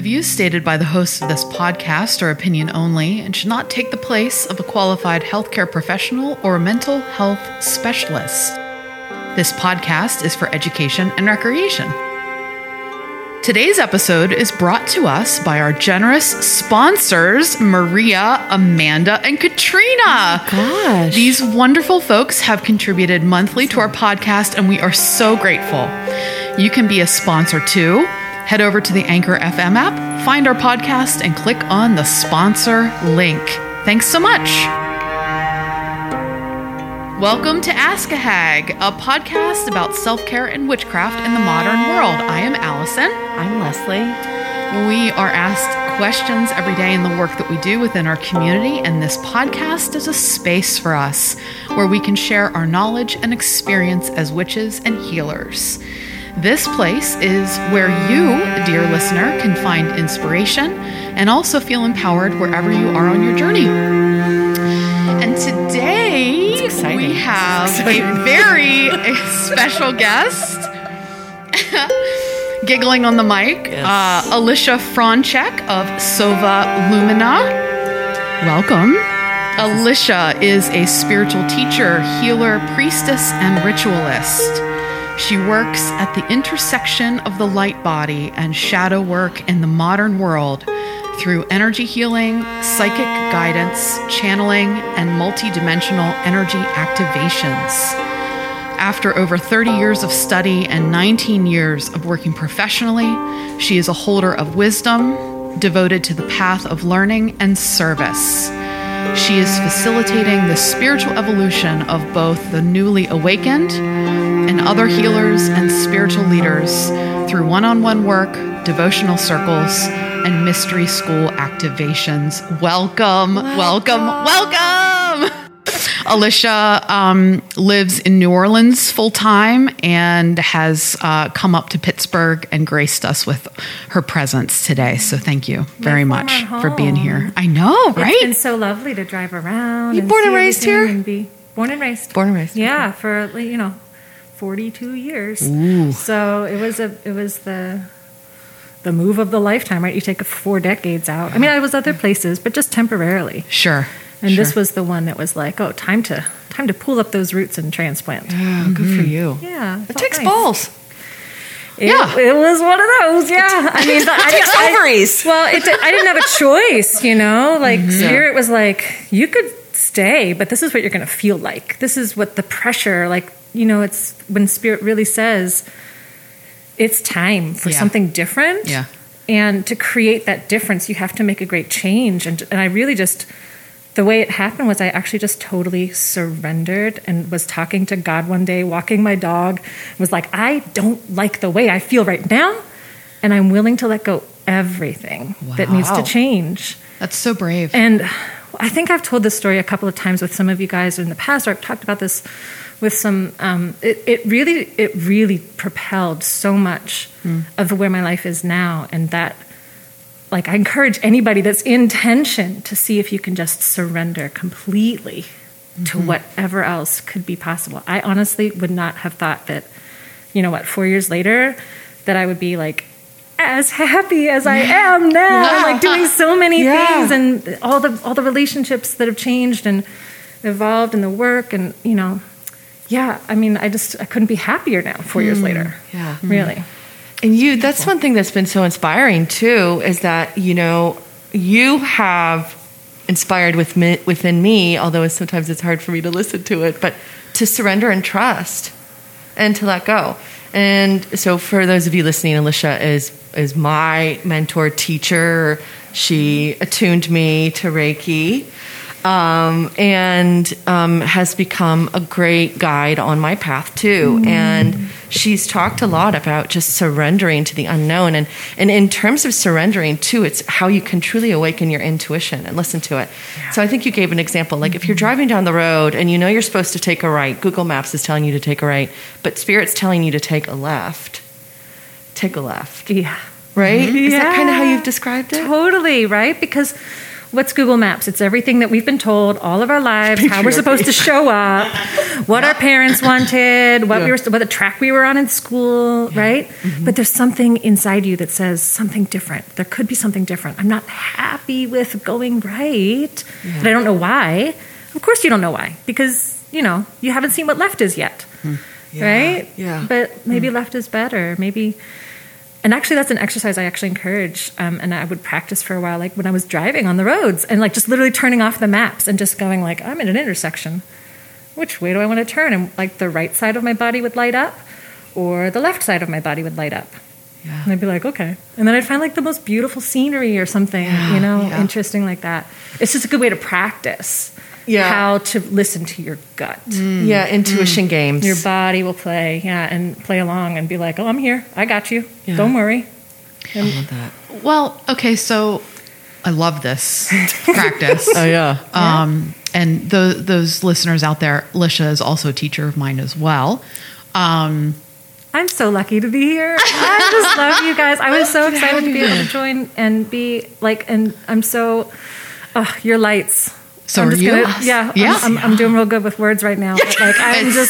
views stated by the hosts of this podcast are opinion only and should not take the place of a qualified healthcare professional or a mental health specialist. This podcast is for education and recreation. Today's episode is brought to us by our generous sponsors, Maria, Amanda, and Katrina. Oh gosh. These wonderful folks have contributed monthly to our podcast, and we are so grateful. You can be a sponsor too. Head over to the Anchor FM app, find our podcast, and click on the sponsor link. Thanks so much. Welcome to Ask a Hag, a podcast about self-care and witchcraft in the modern world. I am Allison. I'm Leslie. We are asked questions every day in the work that we do within our community, and this podcast is a space for us where we can share our knowledge and experience as witches and healers. This place is where you, dear listener, can find inspiration and also feel empowered wherever you are on your journey. And today we have a very special guest, giggling on the mic, Yes. Alicia Franchek of Sova Lumina. Welcome. Alicia is a spiritual teacher, healer, priestess, and ritualist. She works at the intersection of the light body and shadow work in the modern world through energy healing, psychic guidance, channeling, and multidimensional energy activations. After over 30 years of study and 19 years of working professionally, she is a holder of wisdom, devoted to the path of learning and service. She is facilitating the spiritual evolution of both the newly awakened and other healers and spiritual leaders through one-on-one work, devotional circles, and mystery school activations. Welcome. Alicia lives in New Orleans full-time and has come up to Pittsburgh and graced us with her presence today. So thank you very much for being here. I know, right? It's been so lovely to drive around. You and born see and raised everything here? and be born and raised. Born and raised. Yeah, for 42 years. Ooh. So it was the move of the lifetime, right? You take 4 decades out. I mean, I was other places, but just temporarily. Sure. And this was the one that was like, oh, time to pull up those roots and transplant. Yeah, good for you. Yeah, It takes balls. It was one of those. Yeah, I mean, It takes ovaries. I didn't have a choice, Like Spirit was like, you could stay, but this is what you're going to feel like. This is what the pressure, it's when Spirit really says it's time for something different. Yeah. And to create that difference, you have to make a great change. And I really just, the way it happened was I actually just totally surrendered and was talking to God one day, walking my dog, was like, I don't like the way I feel right now, and I'm willing to let go everything that needs to change. That's so brave. And I think I've told this story a couple of times with some of you guys in the past, or I've talked about this with some, it really propelled so much of where my life is now. And that, I encourage anybody that's in tension to see if you can just surrender completely to whatever else could be possible. I honestly would not have thought that, 4 years later, that I would be as happy as I am now, doing so many things, and all the relationships that have changed and evolved, and the work, and I mean, I couldn't be happier now 4 years later. Yeah. Really. And that's one thing that's been so inspiring too, is that, you have inspired within me, although sometimes it's hard for me to listen to it, but to surrender and trust and to let go. And so for those of you listening, Alicia is my mentor teacher. She attuned me to Reiki, and has become a great guide on my path too. And she's talked a lot about just surrendering to the unknown. And in terms of surrendering too, it's how you can truly awaken your intuition and listen to it. Yeah. So I think you gave an example, if you're driving down the road and you're supposed to take a right, Google Maps is telling you to take a right, but Spirit's telling you to take a left. Take a left. Yeah. Right? Mm-hmm. Is that kind of how you've described it? Totally, right? Because What's Google Maps? It's everything that we've been told all of our lives, how we're supposed to show up, what our parents wanted, what the track we were on in school, right? But there's something inside you that says something different. There could be something different. I'm not happy with going right, but I don't know why. Of course you don't know why, because, you haven't seen what left is yet, right? Yeah. But maybe left is better. Maybe... And actually, that's an exercise I actually encourage, and I would practice for a while, like when I was driving on the roads, and like just literally turning off the maps and just going like, I'm in an intersection. Which way do I want to turn? And like the right side of my body would light up, or the left side of my body would light up. Yeah. And I'd be like, okay. And then I'd find like the most beautiful scenery or something, interesting like that. It's just a good way to practice how to listen to your gut. Yeah, intuition games. Your body will play, and play along and be like, oh, I'm here. I got you. Yeah. Don't worry. I love that. Well, okay, so I love this practice. Oh, yeah. And those listeners out there, Lisha is also a teacher of mine as well. I'm so lucky to be here. I just love you guys. I was so excited to be able to join and be like, and I'm so, your lights. So I'm are just you? Gonna, I'm doing real good with words right now. But like, I'm just,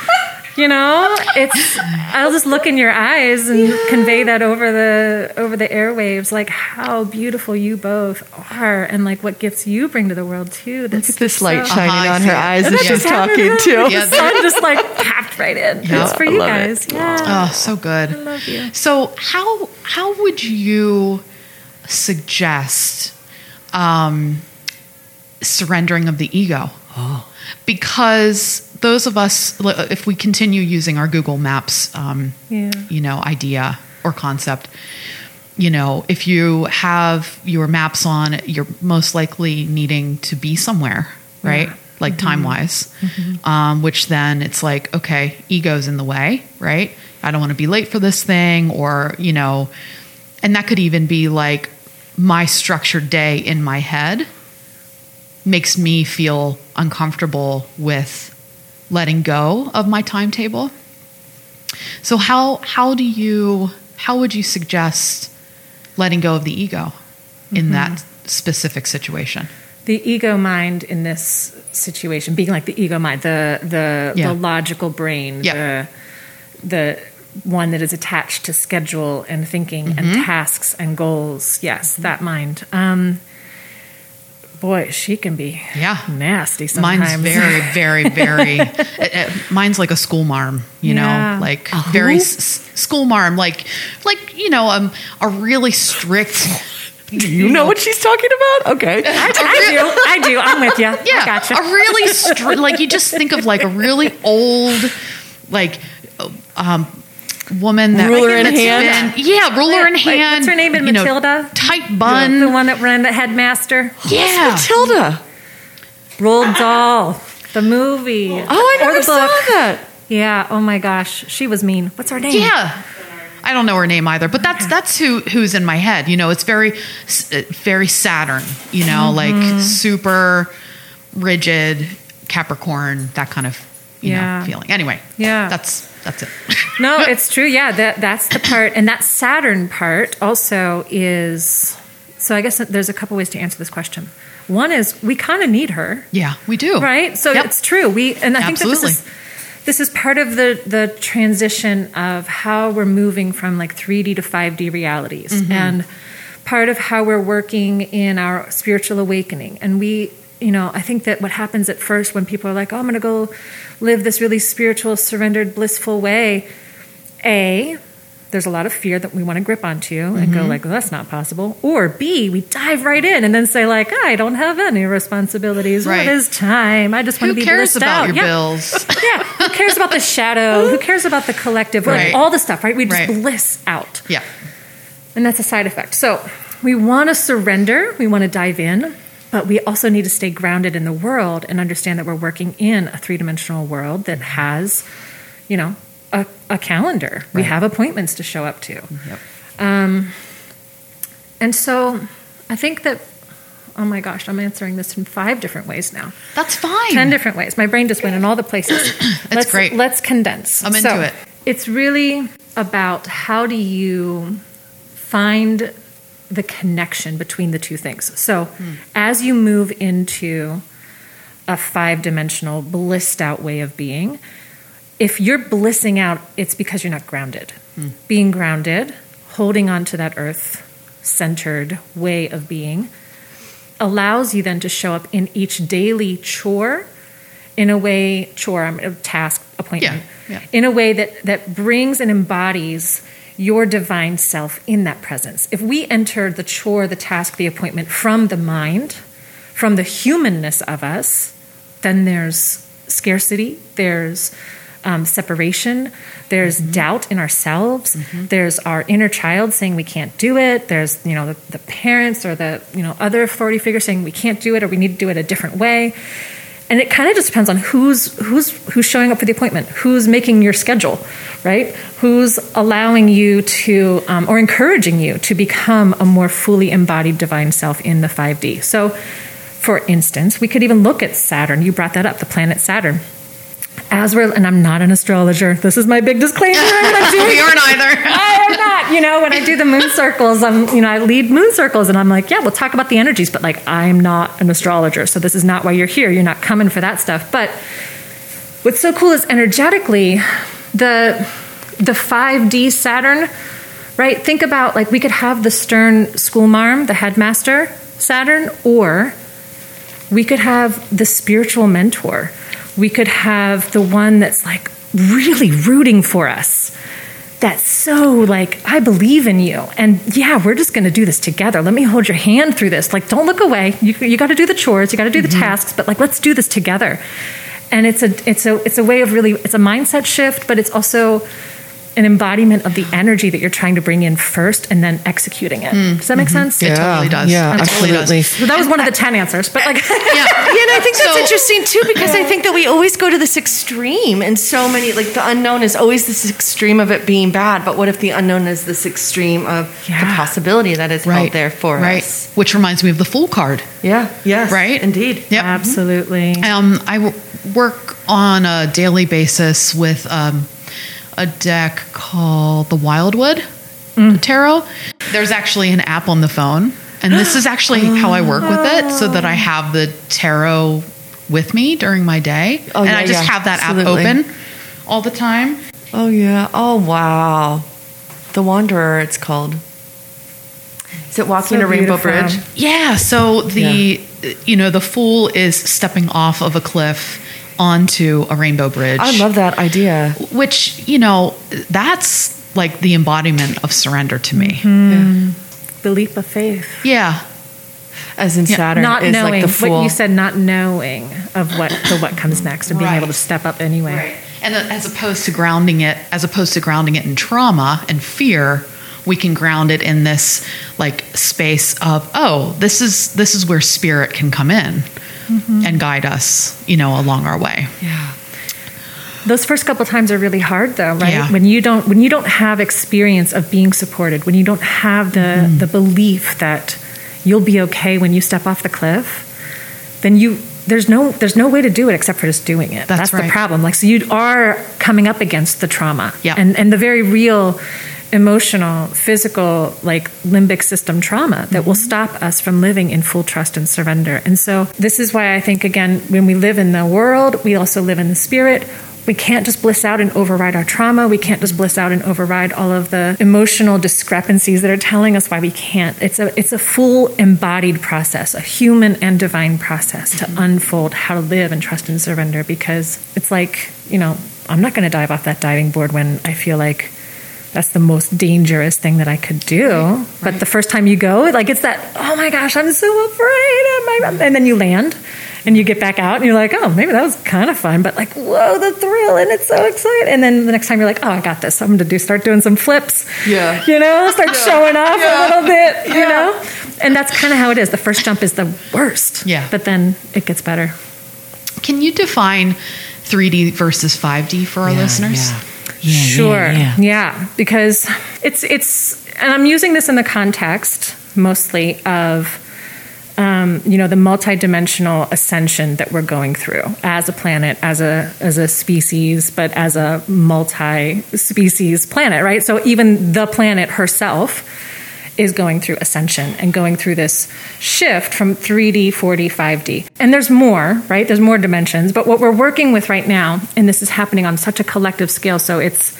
I'll just look in your eyes and convey that over the airwaves, like how beautiful you both are, and like what gifts you bring to the world too. Look at this light shining on her eyes as she's talking too. Yeah, the sun just like tapped right in. Yeah, it's for you guys. Yeah. Oh, so good. I love you. So how would you suggest surrendering of the ego? Because those of us, if we continue using our Google Maps, idea or concept, if you have your maps on, you're most likely needing to be somewhere, right? Like time-wise, which then it's like, okay, ego's in the way, right? I don't want to be late for this thing, or, and that could even be like my structured day in my head makes me feel uncomfortable with letting go of my timetable. So how would you suggest letting go of the ego in that specific situation? The ego mind in this situation, being like the ego mind, the logical brain, the one that is attached to schedule and thinking and tasks and goals. Yes, that mind. Boy, she can be nasty sometimes. Mine's very, very, very... mine's like a school marm, like very school marm, like a really strict... Do you know what she's talking about? Okay. I do. I'm with you. Yeah, I gotcha. A really strict... Like, you just think of like a really old, like... woman that ruler in hand. Ruler in hand. What's her name in Matilda? Tight bun. The one that ran the headmaster. Yeah, Matilda. Roald Dahl, the movie. Oh, I never saw that. Yeah. Oh my gosh, she was mean. What's her name? Yeah, I don't know her name either. But that's who's in my head. It's very very Saturn. Like super rigid Capricorn. That kind of feeling. Anyway. Yeah. That's it. No, it's true. Yeah, that's the part. And that Saturn part also is... So I guess there's a couple ways to answer this question. One is we kind of need her. Yeah, we do. Right? So it's true. I think Absolutely. that this is part of the transition of how we're moving from like 3D to 5D realities. And part of how we're working in our spiritual awakening. And I think that what happens at first when people are like, oh, I'm going to go live this really spiritual, surrendered, blissful way, there's a lot of fear that we want to grip onto and go like, well, that's not possible. Or B, we dive right in and then say like, I don't have any responsibilities. Right. What is time? I just want to be blissed out. Who cares about your bills? Yeah. Who cares about the shadow? Who cares about the collective? Right. Like, all the stuff, right? We just bliss out. Yeah. And that's a side effect. So we want to surrender. We want to dive in. But we also need to stay grounded in the world and understand that we're working in a three-dimensional world that has, a calendar. Right. We have appointments to show up to. Yep. And so I think that, oh my gosh, I'm answering this in 5 different ways now. That's fine. 10 different ways. My brain just went in all the places. That's great. Let's condense. I'm into it. It's really about how do you find the connection between the two things. So as you move into a 5-dimensional, blissed out way of being, if you're blissing out, it's because you're not grounded. Being grounded, holding on to that earth-centered way of being, allows you then to show up in each daily chore in a way, task, appointment, in a way that brings and embodies your divine self in that presence. If we enter the chore, the task, the appointment from the mind, from the humanness of us, then there's scarcity, there's separation, there's doubt in ourselves, there's our inner child saying we can't do it, there's the parents or the other authority figure saying we can't do it or we need to do it a different way. And it kind of just depends on who's showing up for the appointment, who's making your schedule, right? Who's allowing you to, or encouraging you to become a more fully embodied divine self in the 5D. So, for instance, we could even look at Saturn. You brought that up, the planet Saturn. And I'm not an astrologer. This is my big disclaimer. You aren't either. I am not. When I do the moon circles, I lead moon circles, and I'm like, yeah, we'll talk about the energies, but I'm not an astrologer, so this is not why you're here. You're not coming for that stuff. But what's so cool is energetically, the 5D Saturn, right? Think about we could have the stern schoolmarm, the headmaster Saturn, or we could have the spiritual mentor. We could have the one that's really rooting for us. That's so I believe in you. And yeah, we're just going to do this together. Let me hold your hand through this. Don't look away. You got to do the chores. You got to do the tasks, but let's do this together. And it's a way of it's a mindset shift, but it's also an embodiment of the energy that you're trying to bring in first and then executing it. Does that make sense? It totally does. Yeah, absolutely. So that was one of the 10 answers, but and I think that's interesting too, because I think that we always go to this extreme, and so many, the unknown is always this extreme of it being bad, but what if the unknown is this extreme of the possibility that is held there for us? Which reminds me of the Fool card. Yeah, yes. Right? Indeed. Yep. Absolutely. I work on a daily basis with a deck called the Wildwood Tarot. There's actually an app on the phone, and this is actually how I work with it, so that I have the tarot with me during my day, I just have that app open all the time. Oh yeah. Oh wow. The Wanderer, it's called. Is it walking a rainbow bridge? Yeah. So the Fool is stepping off of a cliff onto a rainbow bridge. I love that idea. Which, that's the embodiment of surrender to me. The leap of faith. Yeah. As in Saturn not is knowing, the Fool. What you said, not knowing of what comes next and being able to step up anyway. Right. And as opposed to grounding it in trauma and fear, we can ground it in this space of, this is where spirit can come in and guide us, along our way. Yeah. Those first couple times are really hard, though, right? Yeah. When you don't have experience of being supported, when you don't have the belief that you'll be okay when you step off the cliff, then there's no way to do it except for just doing it. That's right. the problem. So you are coming up against the trauma, yeah, and the very real emotional, physical, limbic system trauma that will stop us from living in full trust and surrender. And so this is why I think, again, when we live in the world, we also live in the spirit. We can't just bliss out and override our trauma. We can't just bliss out and override all of the emotional discrepancies that are telling us why we can't. It's a full embodied process, a human and divine process to unfold how to live and trust and surrender, because it's I'm not going to dive off that diving board when I feel like that's the most dangerous thing that I could do. Right. But the first time you go, it's that, oh my gosh, I'm so afraid. And then you land and you get back out and you're like, oh, maybe that was kind of fun. But whoa, the thrill, and it's so exciting. And then the next time you're like, oh, I got this. I'm going to start doing some flips. Yeah. Start showing off a little bit, And that's kind of how it is. The first jump is the worst. Yeah. But then it gets better. Can you define 3D versus 5D for our listeners? Yeah. Sure. Yeah. Because it's, and I'm using this in the context mostly of, the multidimensional ascension that we're going through as a planet, as a species, but as a multi-species planet, right? So even the planet herself is going through ascension and going through this shift from 3D, 4D, 5D. And there's more, right? There's more dimensions. But what we're working with right now, and this is happening on such a collective scale, so it's,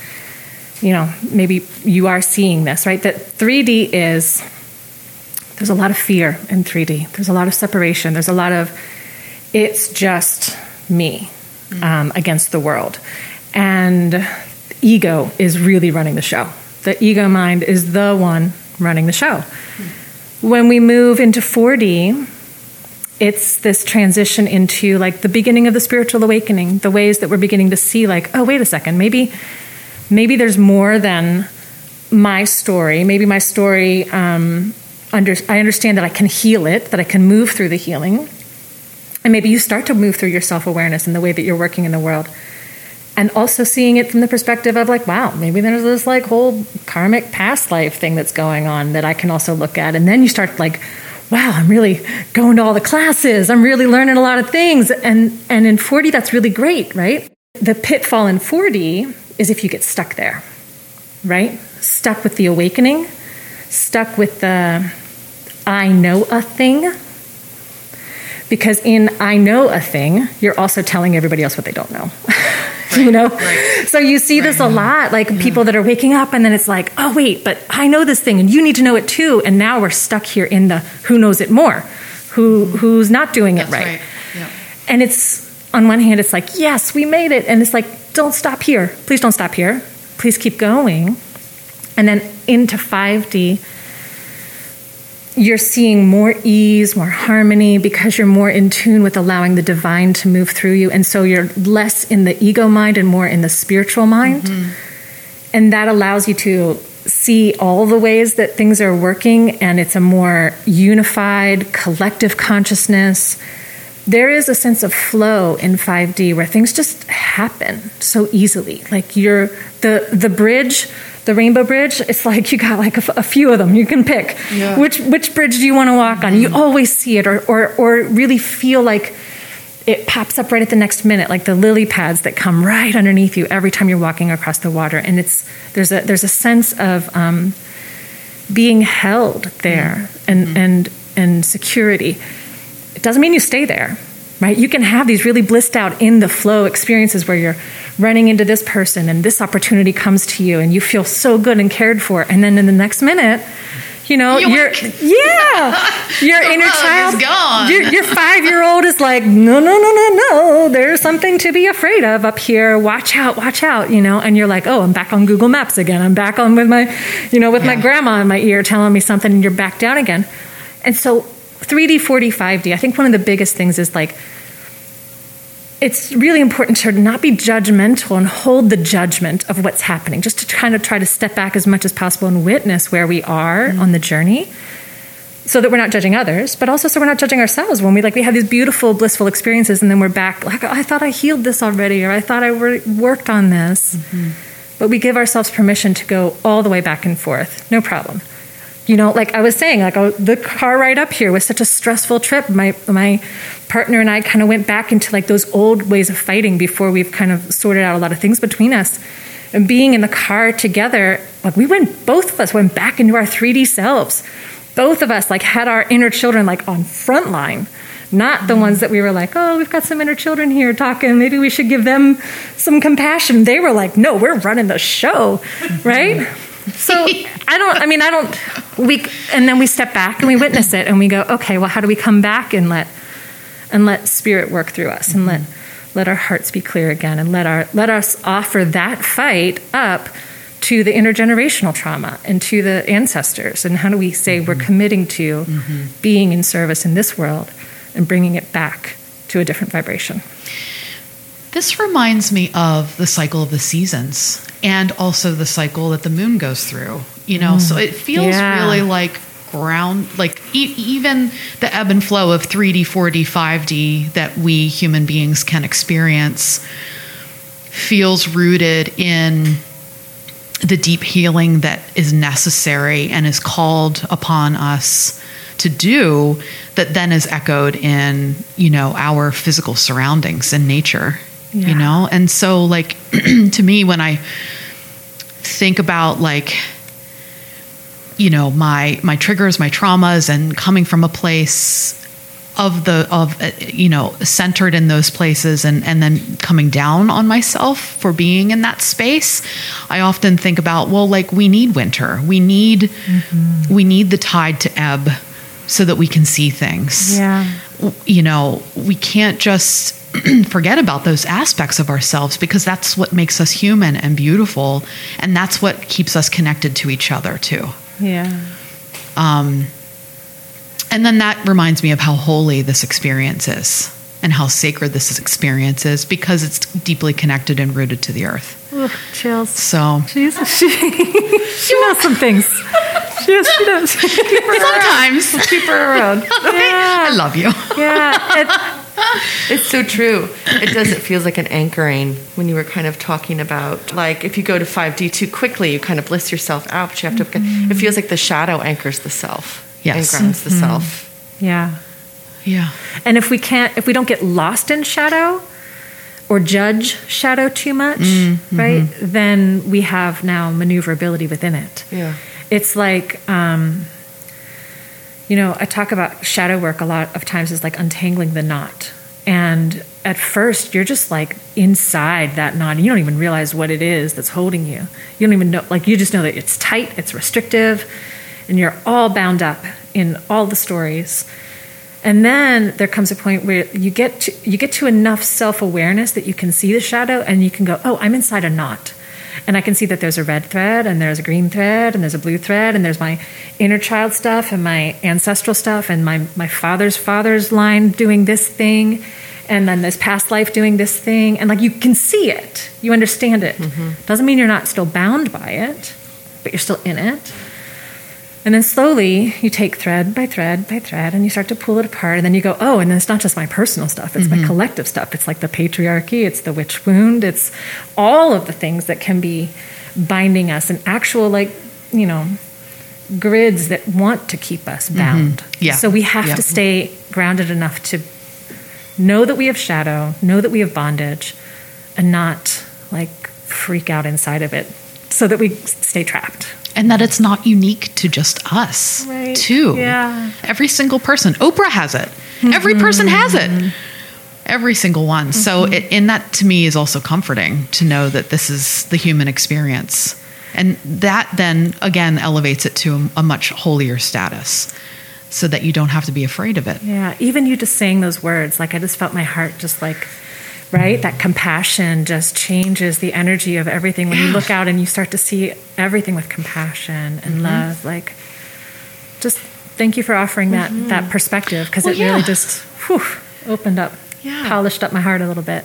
maybe you are seeing this, right? That 3D is, there's a lot of fear in 3D. There's a lot of separation. There's a lot of, it's just me against the world. And ego is really running the show. The ego mind is the one running the show. When we move into 4D, it's this transition into like the beginning of the spiritual awakening, the ways that we're beginning to see like, oh, wait a second, maybe there's more than my story. Maybe my story, I understand that I can heal it, that I can move through the healing. And maybe you start to move through your self-awareness and the way that you're working in the world. And also seeing it from the perspective of like, wow, maybe there's this like whole karmic past life thing that's going on that I can also look at. And then you start like, wow, I'm really going to all the classes. I'm really learning a lot of things. And in 4D, that's really great, right? The pitfall in 4D is if you get stuck there, right? Stuck with the awakening, stuck with the I know a thing. Because in I know a thing, you're also telling everybody else what they don't know. Right. So you see this a lot, like people that are waking up and then it's like, oh, wait, but I know this thing and you need to know it too. And now we're stuck here in the who knows it more, who's not doing it right. Yep. And it's, on one hand, it's like, yes, we made it. And it's like, don't stop here. Please don't stop here. Please keep going. And then into 5D, you're seeing more ease, more harmony, because you're more in tune with allowing the divine to move through you. And so you're less in the ego mind and more in the spiritual mind. Mm-hmm. And that allows you to see all the ways that things are working, and it's a more unified, collective consciousness. There is a sense of flow in 5D where things just happen so easily. Like you're the bridge, the Rainbow Bridge, it's like you got like a few of them. You can pick. Yeah. Which bridge do you want to walk on? You always see it or really feel like it pops up right at the next minute, like the lily pads that come right underneath you every time you're walking across the water. And there's a sense of being held there and security. It doesn't mean you stay there, right? You can have these really blissed out in the flow experiences where you're running into this person and this opportunity comes to you and you feel so good and cared for. And then in the next minute, your inner child, is gone. Your 5-year-old is like, no, there's something to be afraid of up here. Watch out, and you're like, oh, I'm back on Google Maps again. I'm back on with my, my grandma in my ear telling me something, and you're back down again. And so 3D, 4D, 5D, I think one of the biggest things is like, it's really important to not be judgmental and hold the judgment of what's happening, just to kind of try to step back as much as possible and witness where we are on the journey so that we're not judging others, but also so we're not judging ourselves when we have these beautiful, blissful experiences and then we're back like, oh, I thought I healed this already, or I thought I worked on this. Mm-hmm. But we give ourselves permission to go all the way back and forth. No problem. Like I was saying, the car ride up here was such a stressful trip. My partner and I kind of went back into like those old ways of fighting before we've kind of sorted out a lot of things between us. And being in the car together, both of us went back into our 3D selves. Both of us had our inner children on front line, not the ones that we were like, oh, we've got some inner children here talking. Maybe we should give them some compassion. They were like, no, we're running the show, right? So and then we step back and we witness it and we go, okay, well, how do we come back and let spirit work through us and let our hearts be clear again and let us offer that fight up to the intergenerational trauma and to the ancestors. And how do we say we're committing to being in service in this world and bringing it back to a different vibration? This reminds me of the cycle of the seasons and also the cycle that the moon goes through, so it feels really like ground, even the ebb and flow of 3D, 4D, 5D that we human beings can experience feels rooted in the deep healing that is necessary and is called upon us to do, that then is echoed in, our physical surroundings in nature. And so to me, when I think about my triggers, my traumas, and coming from a place centered in those places, and then coming down on myself for being in that space. I often think about, we need winter. We need the tide to ebb so that we can see things. Yeah. We can't just forget about those aspects of ourselves, because that's what makes us human and beautiful, and that's what keeps us connected to each other too. Yeah. And then that reminds me of how holy this experience is and how sacred this experience is, because it's deeply connected and rooted to the earth. Ooh, chills. So she knows some things. She does. Sometimes. Keep her around. I love you. Yeah. It's so true. It does. It feels like an anchoring when you were kind of talking about, like, if you go to 5D too quickly, you kind of bliss yourself out. But you have to. It feels like the shadow anchors the self. Yes. And grounds the self. Yeah. Yeah. And if we don't get lost in shadow or judge shadow too much, right? Then we have now maneuverability within it. Yeah. It's like, I talk about shadow work a lot of times as like untangling the knot. And at first, you're just like inside that knot. You don't even realize what it is that's holding you. You don't even know, you just know that it's tight, it's restrictive, and you're all bound up in all the stories. And then there comes a point where you get to enough self-awareness that you can see the shadow, and you can go, oh, I'm inside a knot. And I can see that there's a red thread, and there's a green thread, and there's a blue thread, and there's my inner child stuff, and my ancestral stuff, and my father's line doing this thing, and then this past life doing this thing. And you can see it. You understand it. Doesn't mean you're not still bound by it, but you're still in it. And then slowly you take thread by thread by thread, and you start to pull it apart. And then you go, oh, and then it's not just my personal stuff. It's my collective stuff. It's like the patriarchy. It's the witch wound. It's all of the things that can be binding us, and actual, grids that want to keep us bound. Yeah. So we have to stay grounded enough to know that we have shadow, know that we have bondage, and not freak out inside of it so that we stay trapped. And that it's not unique to just us, too. Yeah. Every single person. Oprah has it. Every person has it. Every single one. So that to me is also comforting to know that this is the human experience. And that then, again, elevates it to a much holier status, so that you don't have to be afraid of it. Yeah. Even you just saying those words, I just felt my heart just right? That compassion just changes the energy of everything. When you look out and you start to see everything with compassion and love, just thank you for offering that perspective, because it really just opened up, polished up my heart a little bit.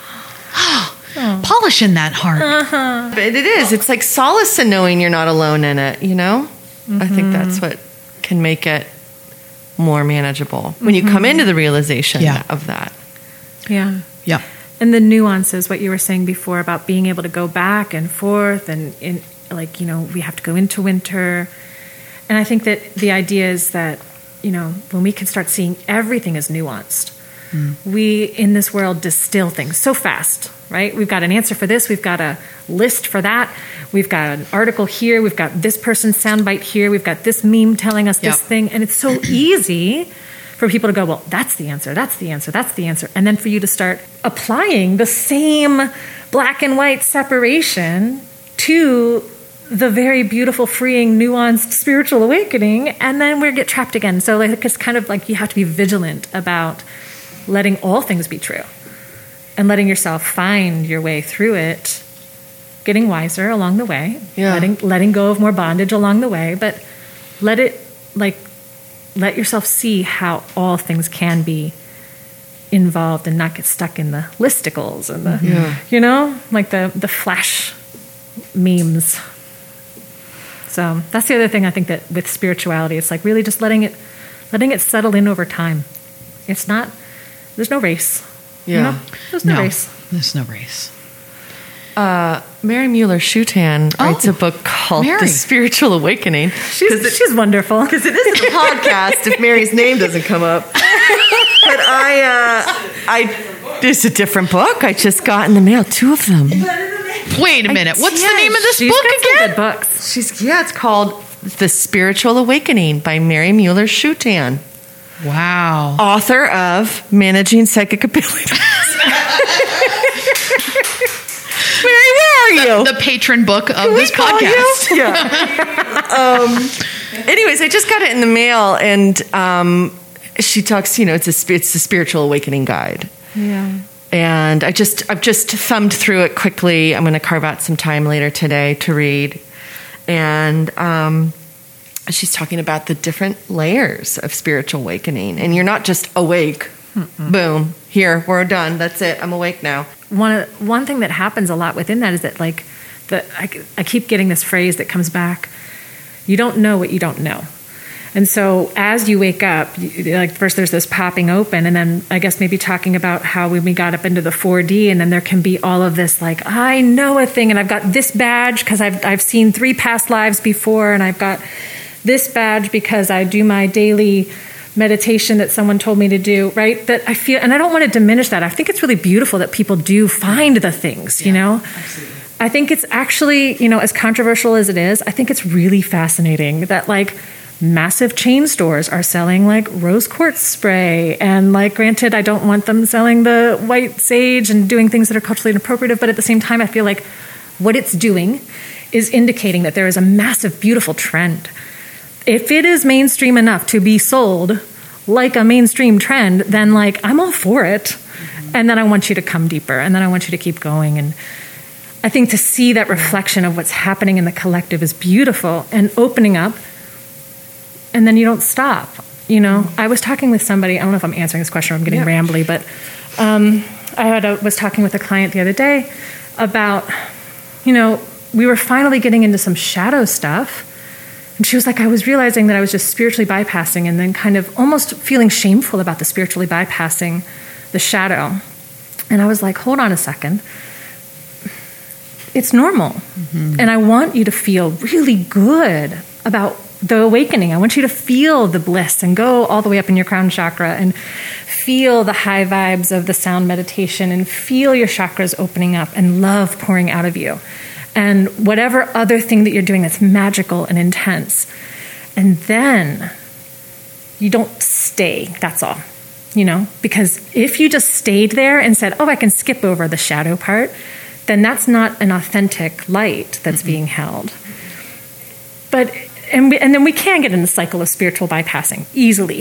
Polishing that heart. But it is. It's like solace in knowing you're not alone in it, I think that's what can make it more manageable when you come into the realization of that. Yeah. Yeah. And the nuances, what you were saying before about being able to go back and forth, and we have to go into winter. And I think that the idea is that, when we can start seeing everything as nuanced, we in this world distill things so fast, right? We've got an answer for this. We've got a list for that. We've got an article here. We've got this person's soundbite here. We've got this meme telling us this thing. And it's so easy for people to go, well, that's the answer, that's the answer, that's the answer. And then for you to start applying the same black and white separation to the very beautiful, freeing, nuanced spiritual awakening, and then we get trapped again. So it's kind of you have to be vigilant about letting all things be true and letting yourself find your way through it, getting wiser along the way, letting go of more bondage along the way, but let yourself see how all things can be involved and not get stuck in the listicles and the flash memes. So that's the other thing I think that with spirituality, it's really just letting it settle in over time. There's no race. Yeah. There's no race. There's no race. Mary Mueller-Schutan writes a book called The Spiritual Awakening. She's wonderful. Because it isn't a podcast if Mary's name doesn't come up. But it's a different book I just got in the mail, 2 of them. Wait a minute. What's the name of this She's book got some again? good books. It's called The Spiritual Awakening by Mary Mueller Schutan, Wow. author of Managing Psychic Abilities. Mary, where are you? The patron book of Can this we call podcast. you? Yeah. Anyways, I just got it in the mail, and she talks. It's the Spiritual Awakening Guide. Yeah. And I've just thumbed through it quickly. I'm going to carve out some time later today to read. And she's talking about the different layers of spiritual awakening. And you're not just awake. Boom. Here, we're done. That's it. I'm awake now. One thing that happens a lot within that is that I keep getting this phrase that comes back. You don't know what you don't know. And so as you wake up, first there's this popping open, and then I guess maybe talking about how when we got up into the 4D, and then there can be all of this I know a thing, and I've got this badge because I've seen 3 past lives before, and I've got this badge because I do my daily meditation that someone told me to do, right? That I feel, and I don't want to diminish that. I think it's really beautiful that people do find the things, Absolutely. I think it's actually, as controversial as it is, I think it's really fascinating that massive chain stores are selling rose quartz spray, and granted, I don't want them selling the white sage and doing things that are culturally inappropriate, but at the same time, I feel like what it's doing is indicating that there is a massive, beautiful trend. If it is mainstream enough to be sold like a mainstream trend, then I'm all for it. Mm-hmm. And then I want you to come deeper, and then I want you to keep going. And I think to see that reflection of what's happening in the collective is beautiful, and opening up. And then you don't stop, I was talking with somebody, I don't know if I'm answering this question or I'm getting rambly, but I was talking with a client the other day about, we were finally getting into some shadow stuff. And she was like, I was realizing that I was just spiritually bypassing, and then kind of almost feeling shameful about the spiritually bypassing the shadow. And I was like, hold on a second. It's normal. Mm-hmm. And I want you to feel really good about the awakening. I want you to feel the bliss and go all the way up in your crown chakra and feel the high vibes of the sound meditation and feel your chakras opening up and love pouring out of you. And whatever other thing that you're doing that's magical and intense. And then you don't stay, that's all. Because if you just stayed there and said, I can skip over the shadow part, then that's not an authentic light that's being held. And then we can get in the cycle of spiritual bypassing easily.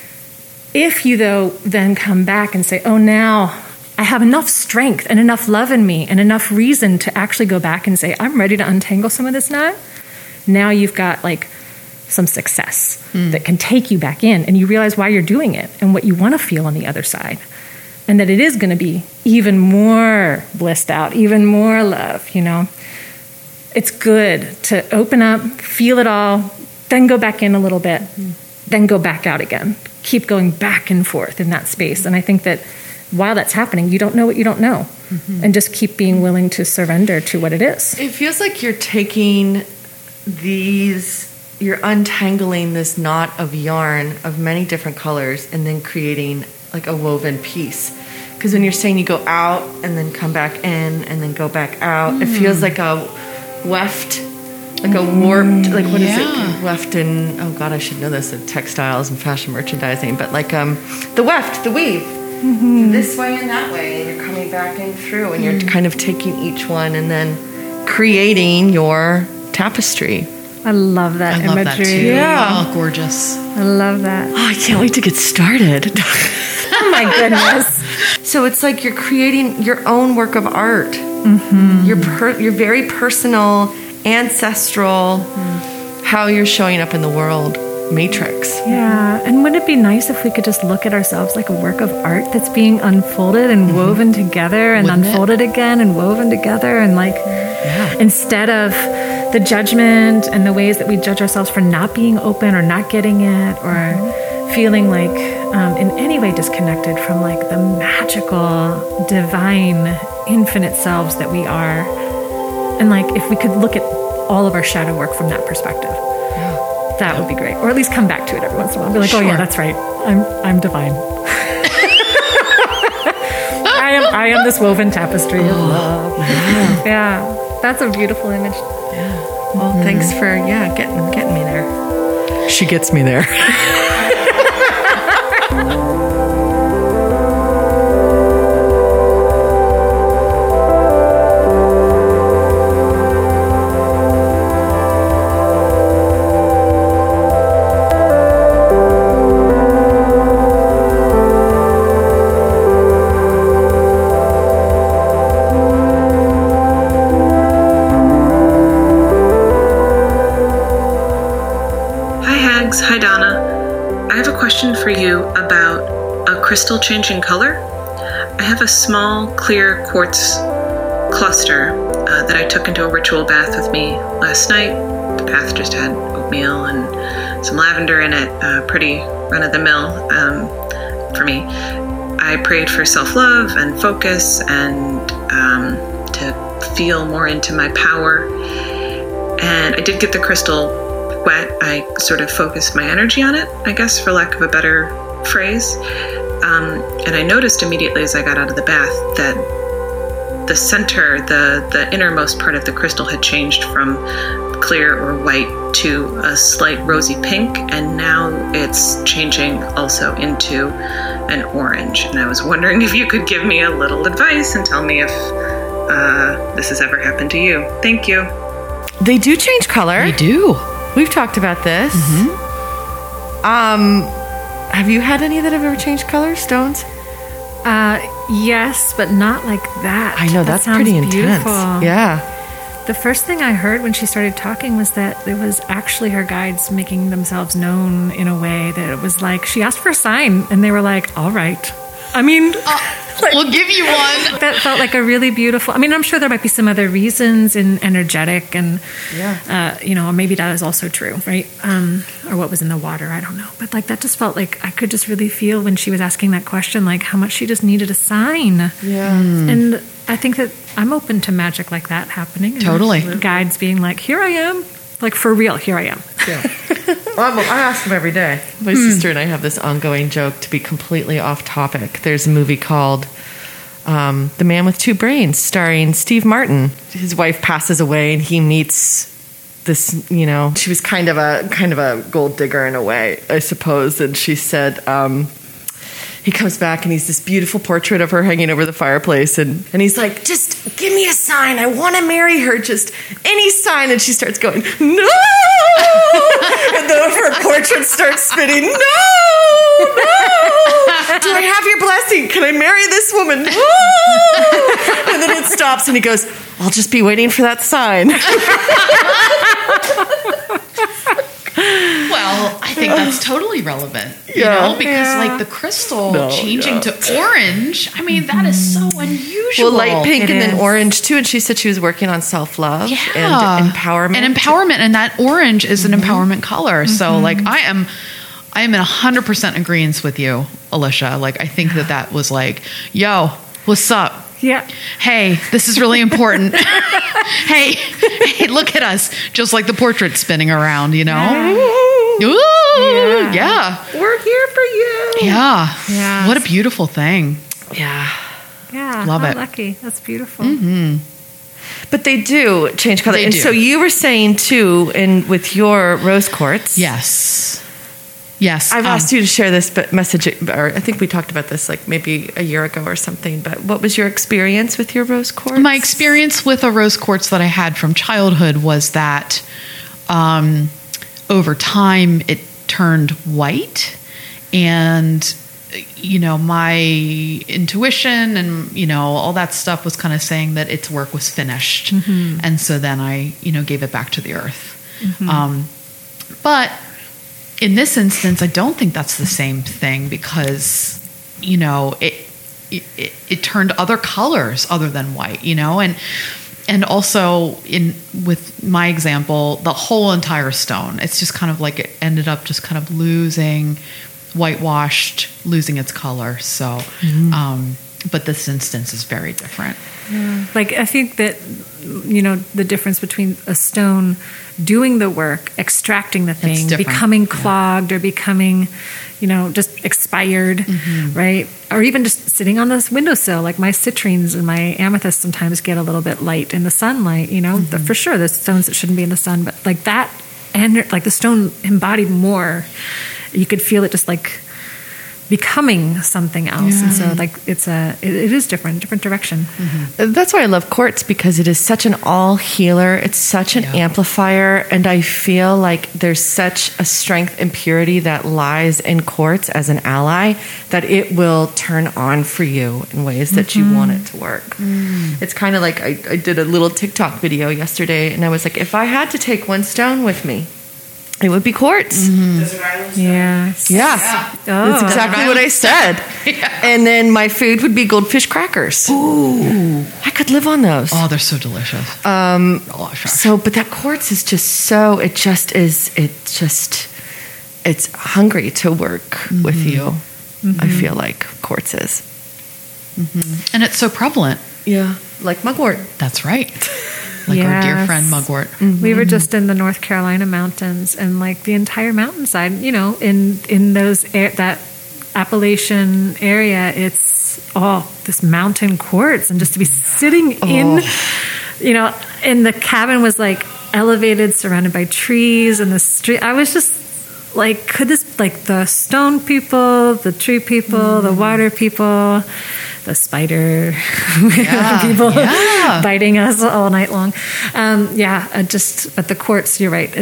If you, though, then come back and say, now I have enough strength and enough love in me and enough reason to actually go back and say, I'm ready to untangle some of this knot. Now you've got some success that can take you back in, and you realize why you're doing it and what you want to feel on the other side. And that it is going to be even more blissed out, even more love, It's good to open up, feel it all, then go back in a little bit, then go back out again. Keep going back and forth in that space. And I think that while that's happening, you don't know what you don't know. Mm-hmm. And just keep being willing to surrender to what it is. It feels like you're taking you're untangling this knot of yarn of many different colors and then creating a woven piece. Because when you're saying you go out and then come back in and then go back out, it feels like a weft, a warped, what is it? Weft in, oh God, I should know this in textiles and fashion merchandising, but the weft, the weave, this way and that way, and you're coming back in through, and you're kind of taking each one and then creating your tapestry. I love that imagery. I love that too. Yeah. Oh, gorgeous. I love that. Oh, I can't wait to get started. Oh my goodness. So it's like you're creating your own work of art. Mm-hmm. Your very personal, ancestral, how you're showing up in the world matrix. Yeah, and wouldn't it be nice if we could just look at ourselves like a work of art that's being unfolded and woven together and unfolded again and woven together, and instead of the judgment and the ways that we judge ourselves for not being open or not getting it or feeling in any way disconnected from the magical, divine, infinite selves that we are. And if we could look at all of our shadow work from that perspective, that would be great. Or at least come back to it every once in a while. Be like, oh yeah, that's right. I'm divine. I am this woven tapestry of love. Yeah. That's a beautiful image. Yeah. Well, thanks for getting me there. She gets me there. Hi, Donna. I have a question for you about a crystal changing color. I have a small, clear quartz cluster that I took into a ritual bath with me last night. The bath just had oatmeal and some lavender in it, pretty run-of-the-mill for me. I prayed for self-love and focus and to feel more into my power. And I did get the crystal wet. I sort of focused my energy on it, I guess, for lack of a better phrase. And I noticed immediately as I got out of the bath that the center, the innermost part of the crystal had changed from clear or white to a slight rosy pink, and now it's changing also into an orange. And I was wondering if you could give me a little advice and tell me if this has ever happened to you. Thank you. They do change color. They do. We've talked about this. Have you had any that have ever changed color, stones? Yes, but not like that. I know, that's sounds pretty intense. beautiful. Yeah. The first thing I heard when she started talking was that it was actually her guides making themselves known in a way that it was like she asked for a sign and they were like, all right. I mean, we'll give you one. That felt like a really beautiful. I mean, I'm sure there might be some other reasons in energetic and, or maybe that is also true, right? Or what was in the water, I don't know. But like that just felt like I could just really feel when she was asking that question, like how much she just needed a sign. Yeah. And I think that I'm open to magic like that happening. Totally. Guides being like, here I am. Like for real, here I am. Yeah. I ask them every day. My sister and I have this ongoing joke, to be completely off topic. There's a movie called The Man with Two Brains, starring Steve Martin. His wife passes away and he meets this, she was kind of a gold digger in a way, I suppose. And she said, he comes back and he's this beautiful portrait of her hanging over the fireplace. And he's like, just give me a sign. I want to marry her. Just any sign. And she starts going, no. And her portrait starts spinning, no. Do I have your blessing? Can I marry this woman? No. And then it stops and he goes, I'll just be waiting for that sign. Well, I think that's totally relevant, Yeah. because like the crystal changing to orange, I mean, that is so unusual. Well, light pink It and then is. orange too. And she said she was working on self-love and empowerment. And empowerment, and that orange is an empowerment color. So like I am in 100% agreement with you, Alicia. Like I think that was like, yo, what's up? Yeah. Hey, this is really important. hey, look at us. Just like the portrait spinning around, Ooh, yeah. We're here for you. Yeah. Yeah. What a beautiful thing. Yeah. Yeah. Love how it. lucky. That's beautiful. But they do change color. They and do. so you were saying too, with your rose quartz. Yes. I've asked you to share this message, or I think we talked about this like maybe a year ago or something, but what was your experience with your rose quartz? My experience with a rose quartz that I had from childhood was that over time it turned white, and my intuition and all that stuff was kind of saying that its work was finished, and so then I gave it back to the earth. But in this instance, I don't think that's the same thing, because it turned other colors other than white, and also with my example, the whole entire stone, it's just kind of like it ended up just kind of losing its color. So But this instance is very different. Like, I think that, the difference between a stone doing the work, extracting the thing, different. becoming clogged or becoming, just expired, right? Or even just sitting on this windowsill, like my citrines and my amethyst sometimes get a little bit light in the sunlight, for sure there's stones that shouldn't be in the sun, but like that, and like the stone embodied more. You could feel it just like becoming something else. And so like it is different direction. That's why I love quartz, because it is such an all healer. It's such an amplifier. And I feel like there's such a strength and purity that lies in quartz as an ally that it will turn on for you in ways that you want it to work. It's kind of like I did a little TikTok video yesterday, and I was like, if I had to take one stone with me, it would be quartz. Yes. Yeah. Oh. That's exactly what I said. And then my food would be goldfish crackers. Ooh. I could live on those. Oh, they're so delicious. But that quartz is just so, it's hungry to work with you. I feel like quartz is. And it's so prevalent. Yeah. Like mugwort. That's right. Like our dear friend mugwort. We were just in the North Carolina mountains, and like the entire mountainside, in those that Appalachian area, it's all this mountain quartz, and just to be sitting in the cabin was like elevated, surrounded by trees, and the street. I was just like, could this, like, the stone people, the tree people, the water people, the spider people biting us all night long. But the quartz, you're right.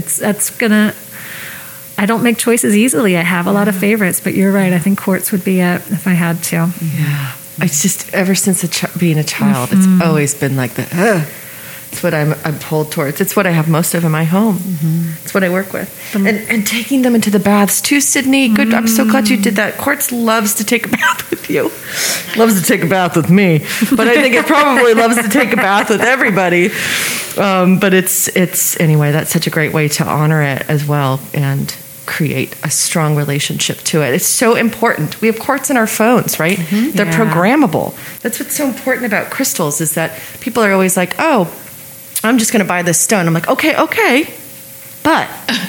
I don't make choices easily. I have a lot of favorites, but you're right. I think quartz would be it if I had to. Yeah. It's just, ever since being a child, it's always been like it's what I'm pulled towards. It's what I have most of in my home. It's what I work with. And taking them into the baths too, Sydney. Good. I'm so glad you did that. Quartz loves to take a bath with you. Loves to take a bath with me. But I think it probably loves to take a bath with everybody. But it's anyway, that's such a great way to honor it as well and create a strong relationship to it. It's so important. We have quartz in our phones, right? They're programmable. That's what's so important about crystals, is that people are always like, oh, I'm just going to buy this stone. I'm like, okay, but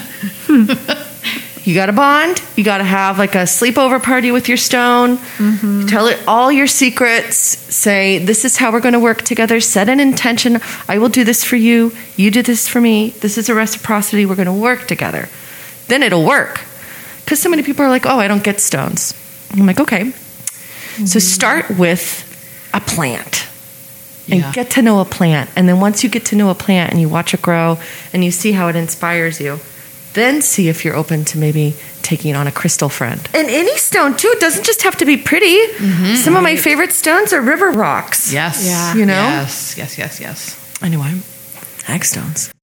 you got to bond. You got to have like a sleepover party with your stone. Tell it all your secrets. Say, this is how we're going to work together. Set an intention. I will do this for you. You do this for me. This is a reciprocity. We're going to work together. Then it'll work. Because so many people are like, oh, I don't get stones. I'm like, okay. So start with a plant. And get to know a plant. And then once you get to know a plant and you watch it grow and you see how it inspires you, then see if you're open to maybe taking on a crystal friend. And any stone, too. It doesn't just have to be pretty. Some of my favorite stones are river rocks. Yes. Yeah. You know? Yes. Anyway, hagstones.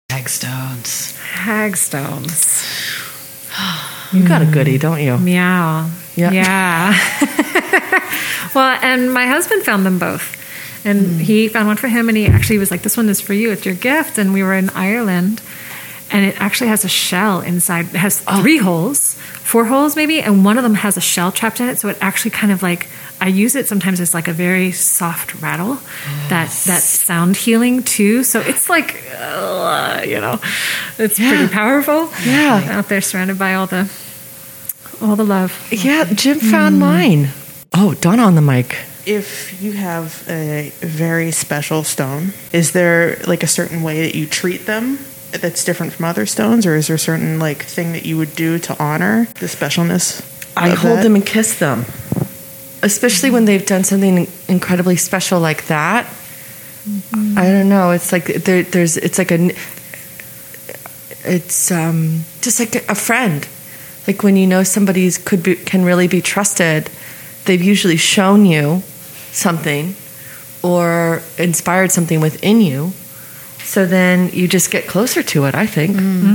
Hagstones. You got a goodie, don't you? Meow. Yeah. Well, and my husband found them both. And he found one for him, and he actually was like, this one is for you. It's your gift. And we were in Ireland, and it actually has a shell inside. It has 4 holes maybe, and one of them has a shell trapped in it. So it actually kind of like, I use it sometimes as like a very soft rattle, that sound healing too. So it's like, it's pretty powerful. Yeah. Out there surrounded by all the love. Yeah, Jim found mine. Oh, Donna on the mic. If you have a very special stone, is there like a certain way that you treat them that's different from other stones, or is there a certain like thing that you would do to honor the specialness? I hold them and kiss them, especially when they've done something incredibly special like that. I don't know. It's like it's just like a friend. Like when you know somebody's can really be trusted, they've usually shown you something or inspired something within you. So then you just get closer to it, I think.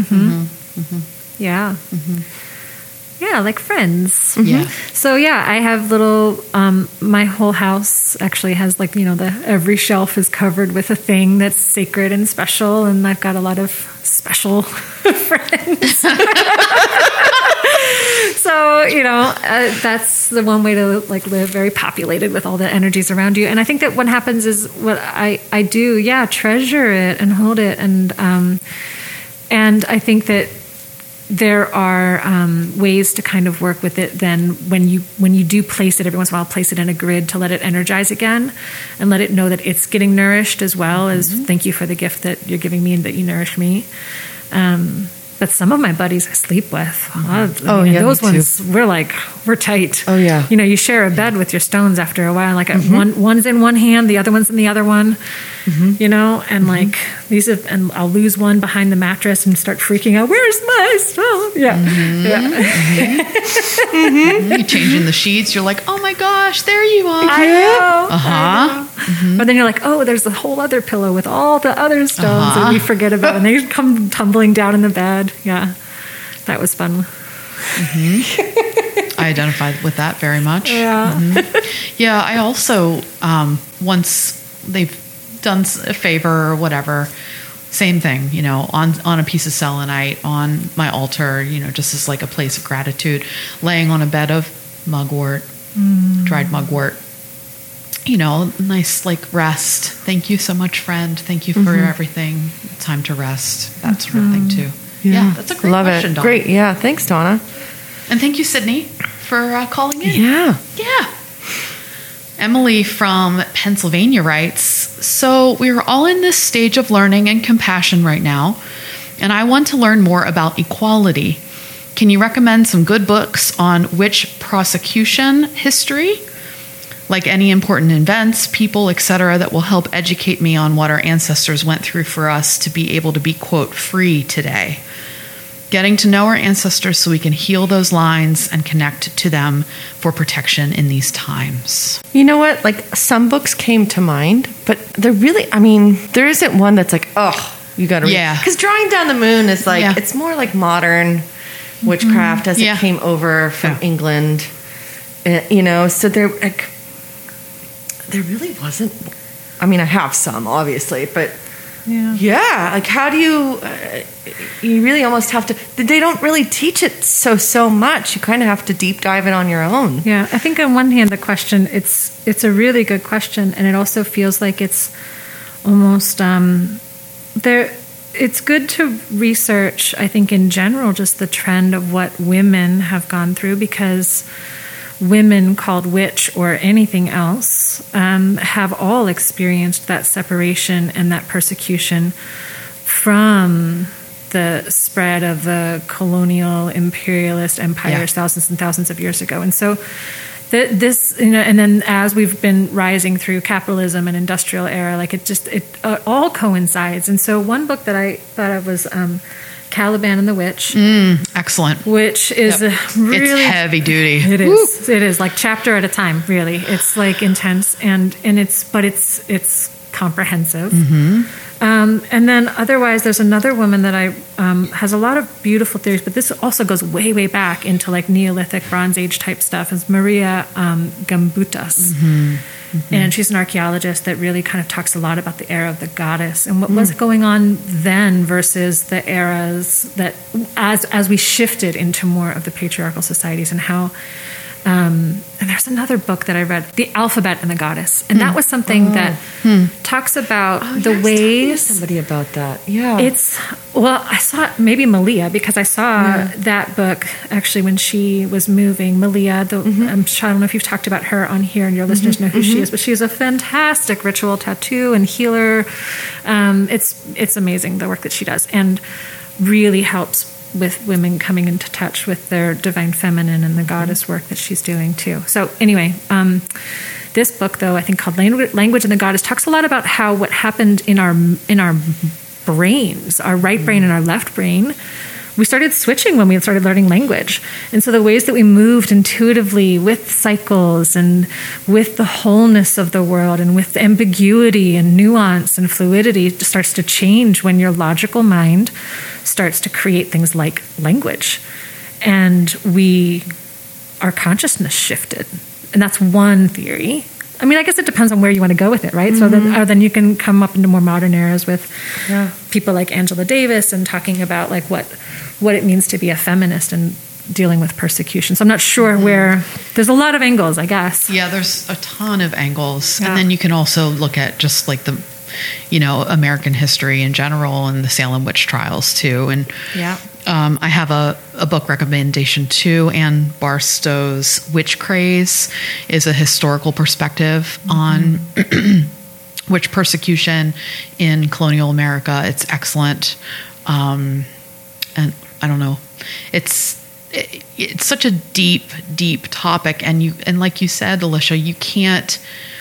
Yeah. Yeah, like friends. Yeah. So yeah, I have little, my whole house actually has like, every shelf is covered with a thing that's sacred and special. And I've got a lot of special friends. So, that's the one way to like live very populated with all the energies around you. And I think that what happens is what I do, treasure it and hold it. And I think that there are ways to kind of work with it then when you do place it every once in a while, place it in a grid to let it energize again and let it know that it's getting nourished as well as thank you for the gift that you're giving me and that you nourish me. But some of my buddies I sleep with, those ones we're tight. Oh yeah, you share a bed with your stones after a while. Like one's in one hand, the other one's in the other one. And like and I'll lose one behind the mattress and start freaking out. Where's my stone? Yeah, You changing the sheets. You're like, oh my gosh, there you are. I know. I know. But then you're like, oh, there's the whole other pillow with all the other stones that we forget about, and they come tumbling down in the bed. Yeah, that was fun. I identified with that very much. Yeah. Yeah, I also, once they've done a favor or whatever, same thing, on a piece of selenite on my altar, just as like a place of gratitude, laying on a bed of mugwort, dried mugwort, nice like rest. Thank you so much, friend. Thank you for everything. Time to rest. That sort of thing too. Yeah, that's a great question, Donna. Great. Yeah, thanks, Donna. And thank you, Sydney, for calling in. Yeah. Emily from Pennsylvania writes, so we're all in this stage of learning and compassion right now, and I want to learn more about equality. Can you recommend some good books on witch prosecution history, like any important events, people, etc., that will help educate me on what our ancestors went through for us to be able to be, quote, free today? Getting to know our ancestors so we can heal those lines and connect to them for protection in these times. You know what? Like, some books came to mind, but they're really, there isn't one that's like, oh, you got to read. Yeah. Because Drawing Down the Moon is like, it's more like modern witchcraft as it came over from England. So there really wasn't, I have some, obviously, but like how do you really almost have to, they don't really teach it so much. You kind of have to deep dive it on your own. Yeah, I think on one hand the question, it's a really good question, and it also feels like it's almost it's good to research, I think in general, just the trend of what women have gone through, because women called witch or anything else have all experienced that separation and that persecution from the spread of the colonial imperialist empires thousands and thousands of years ago. And so this, and then as we've been rising through capitalism and industrial era, like it all coincides. And so one book that I thought of was Caliban and the Witch. Excellent. Which is really... It's heavy duty. It is. Woo. It is, like chapter at a time, really. It's like intense, and it's comprehensive. And then otherwise, there's another woman that has a lot of beautiful theories, but this also goes way, way back into like Neolithic, Bronze Age type stuff. It's Maria Gambutas. And she's an archaeologist that really kind of talks a lot about the era of the goddess and what was going on then versus the eras that as we shifted into more of the patriarchal societies, and how and there's another book that I read, The Alphabet and the Goddess, and that was something that talks about the ways. Somebody about that, yeah. I saw maybe Malia, because I saw that book actually when she was moving. Malia, I don't know if you've talked about her on here, and your listeners know who she is, but she's a fantastic ritual tattoo and healer. It's amazing the work that she does, and really helps with women coming into touch with their divine feminine and the goddess work that she's doing too. So anyway, this book, though, I think called Language and the Goddess, talks a lot about how what happened in our brains, our right brain and our left brain, we started switching when we started learning language. And so the ways that we moved intuitively with cycles and with the wholeness of the world and with ambiguity and nuance and fluidity starts to change when your logical mind starts to create things like language. And our consciousness shifted. And that's one theory. I guess it depends on where you want to go with it, right? So then you can come up into more modern eras with people like Angela Davis and talking about like what it means to be a feminist and dealing with persecution. So I'm not sure where. There's a lot of angles, I guess. Yeah, there's a ton of angles. Yeah. And then you can also look at just like the, American history in general and the Salem witch trials too. And Yeah. I have a book recommendation too. Anne Barstow's Witch Craze is a historical perspective on witch persecution in colonial America. It's excellent. And I don't know, it's such a deep topic, and like you said, Alicia, you can't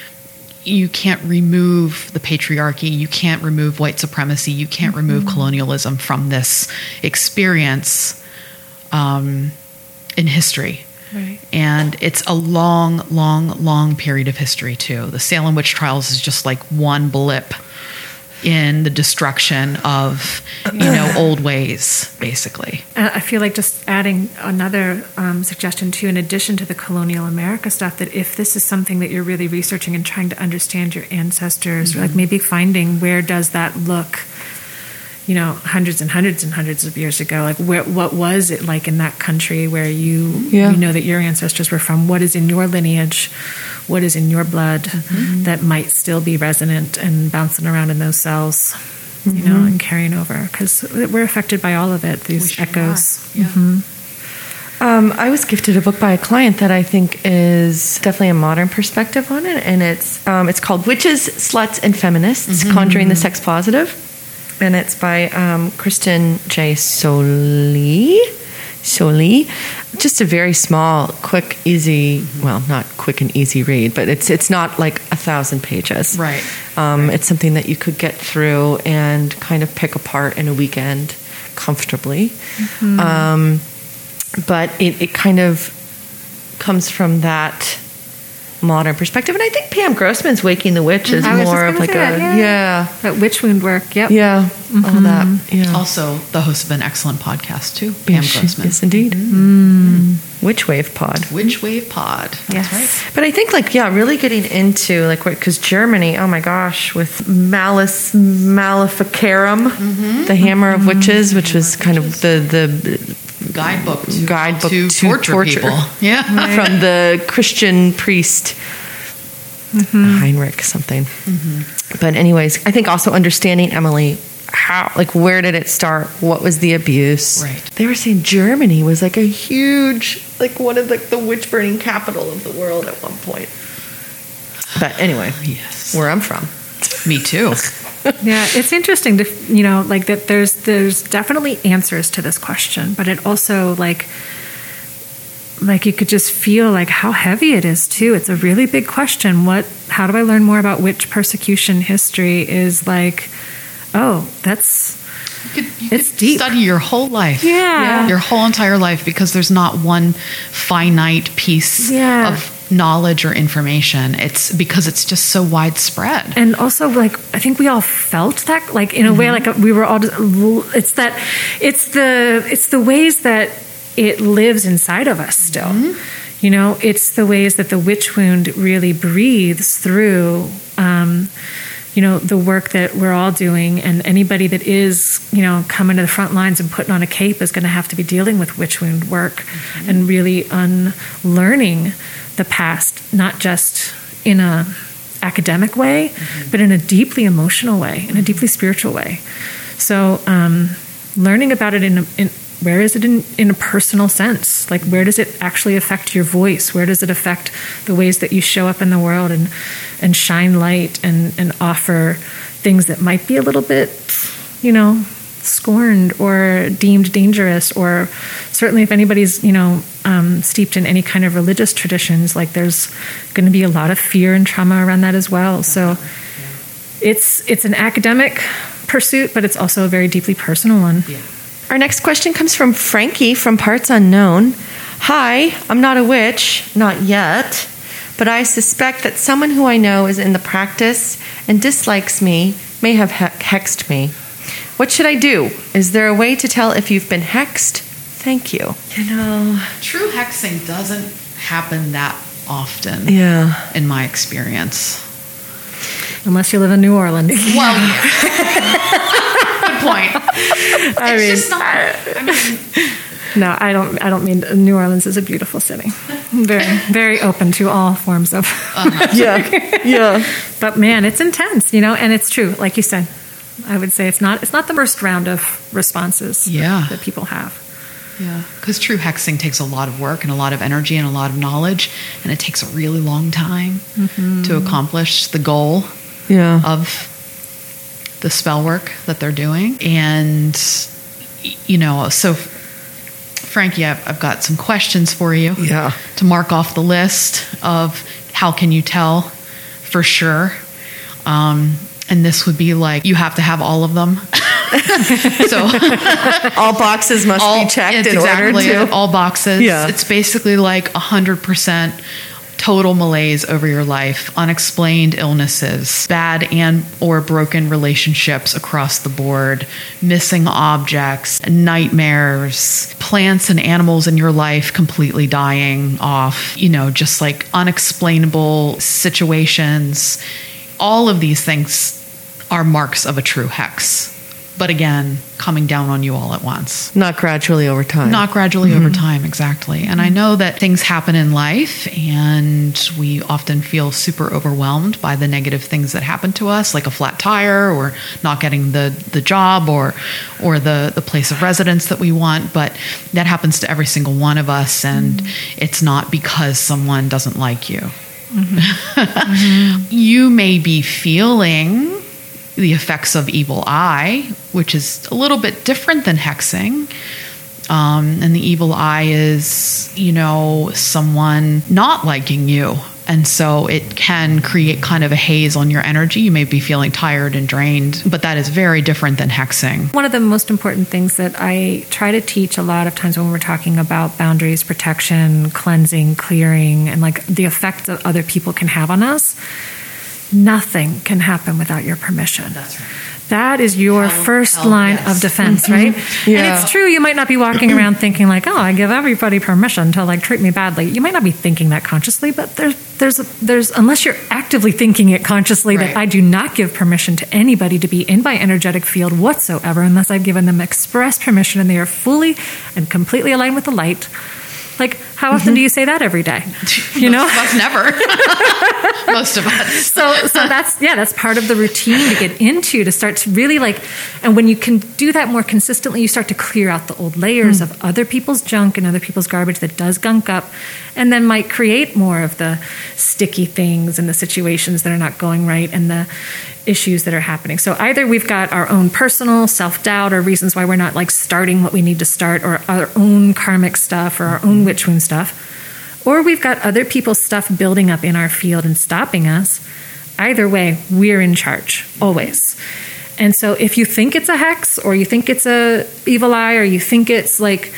remove the patriarchy, you can't remove white supremacy, you can't remove colonialism from this experience in history. Right. And it's a long period of history too. The Salem witch trials is just like one blip in the destruction of old ways, basically. I feel like just adding another suggestion too, in addition to the colonial America stuff, that if this is something that you're really researching and trying to understand your ancestors, like maybe finding where does that look, hundreds and hundreds and hundreds of years ago, like what was it like in that country where you know that your ancestors were from? What is in your lineage? What is in your blood that might still be resonant and bouncing around in those cells, and carrying over? Because we're affected by all of it, these echoes. Yeah. I was gifted a book by a client that I think is definitely a modern perspective on it, and it's called Witches, Sluts, and Feminists, Conjuring the Sex Positive. And it's by Kristen J. Soley. Just a very small, quick, easy, well, not quick and easy read, but it's not like 1,000 pages. Right. It's something that you could get through and kind of pick apart in a weekend comfortably. But it kind of comes from that modern perspective. And I think Pam Grossman's Waking the Witch is more of like that witch wound work. Yep. Yeah. All that. Yeah. Also, the host of an excellent podcast too, Pam Grossman. Yes, indeed. Witch Wave Pod. Witch Wave Pod. That's right. But I think really getting into because Germany, oh my gosh, with Malus Maleficarum, the Hammer of Witches, which was kind of the guidebook to torture people. Yeah. From the Christian priest Heinrich something. But anyways, I think also understanding, Emily, how, where did it start? What was the abuse? Right. They were saying Germany was a huge, one of the witch burning capital of the world at one point. But anyway, yes, where I'm from. Me too. Yeah, it's interesting to that there's definitely answers to this question, but it also you could just feel how heavy it is too. It's a really big question. How do I learn more about witch persecution history? Is that's it's deep. Study your whole life. Yeah. Your whole entire life, because there's not one finite piece of knowledge or information. It's because it's just so widespread. And also I think we all felt that in a way we were all it's the ways that it lives inside of us still. It's the ways that the witch wound really breathes through the work that we're all doing, and anybody that is, coming to the front lines and putting on a cape is going to have to be dealing with witch wound work and really unlearning the past, not just in a academic way, but in a deeply emotional way, in a deeply spiritual way. So learning about it where is it in a personal sense? Where does it actually affect your voice? Where does it affect the ways that you show up in the world and shine light and offer things that might be a little bit, scorned or deemed dangerous? Or certainly if anybody's, steeped in any kind of religious traditions, there's going to be a lot of fear and trauma around that as well. So it's an academic pursuit, but it's also a very deeply personal one. Yeah. Our next question comes from Frankie from Parts Unknown. Hi, I'm not a witch, not yet, but I suspect that someone who I know is in the practice and dislikes me may have hexed me. What should I do? Is there a way to tell if you've been hexed? Thank you. True hexing doesn't happen that often. Yeah. In my experience. Unless you live in New Orleans. Well, good point. It's just not. No, I don't mean New Orleans is a beautiful city. Very, very open to all forms of. Yeah. But man, it's intense, and it's true, like you said. I would say it's not the first round of responses that people have. Yeah, because true hexing takes a lot of work and a lot of energy and a lot of knowledge, and it takes a really long time to accomplish the goal of the spell work that they're doing. And, so Frankie, I've got some questions for you to mark off the list of how can you tell for sure. And this would be like, you have to have all of them. So all boxes must be checked in order to. All boxes. Yeah. It's basically like 100% total malaise over your life, unexplained illnesses, bad and or broken relationships across the board, missing objects, nightmares, plants and animals in your life completely dying off, just like unexplainable situations. All of these things are marks of a true hex. But again, coming down on you all at once. Not gradually over time. Not gradually over time, exactly. And I know that things happen in life, and we often feel super overwhelmed by the negative things that happen to us, like a flat tire or not getting the job or the place of residence that we want. But that happens to every single one of us, and it's not because someone doesn't like you. You may be feeling the effects of evil eye, which is a little bit different than hexing. And the evil eye is, someone not liking you. And so it can create kind of a haze on your energy. You may be feeling tired and drained, but that is very different than hexing. One of the most important things that I try to teach a lot of times when we're talking about boundaries, protection, cleansing, clearing, and like the effect that other people can have on us, nothing can happen without your permission. That's right. That is your first line of defense, right? And it's true, you might not be walking around thinking like, oh, I give everybody permission to like treat me badly. You might not be thinking that consciously, but there's unless you're actively thinking it consciously, that I do not give permission to anybody to be in my energetic field whatsoever unless I've given them express permission and they are fully and completely aligned with the light. Like, how often do you say that every day? Most of us never. Most of us. So that's part of the routine to get into, to start to really and when you can do that more consistently, you start to clear out the old layers of other people's junk and other people's garbage that does gunk up, and then might create more of the sticky things and the situations that are not going right and the issues that are happening. So either we've got our own personal self-doubt or reasons why we're not starting what we need to start, or our own karmic stuff or our own witch wound stuff, or we've got other people's stuff building up in our field and stopping us. Either way, we're in charge, always. And so if you think it's a hex, or you think it's a evil eye, or you think it's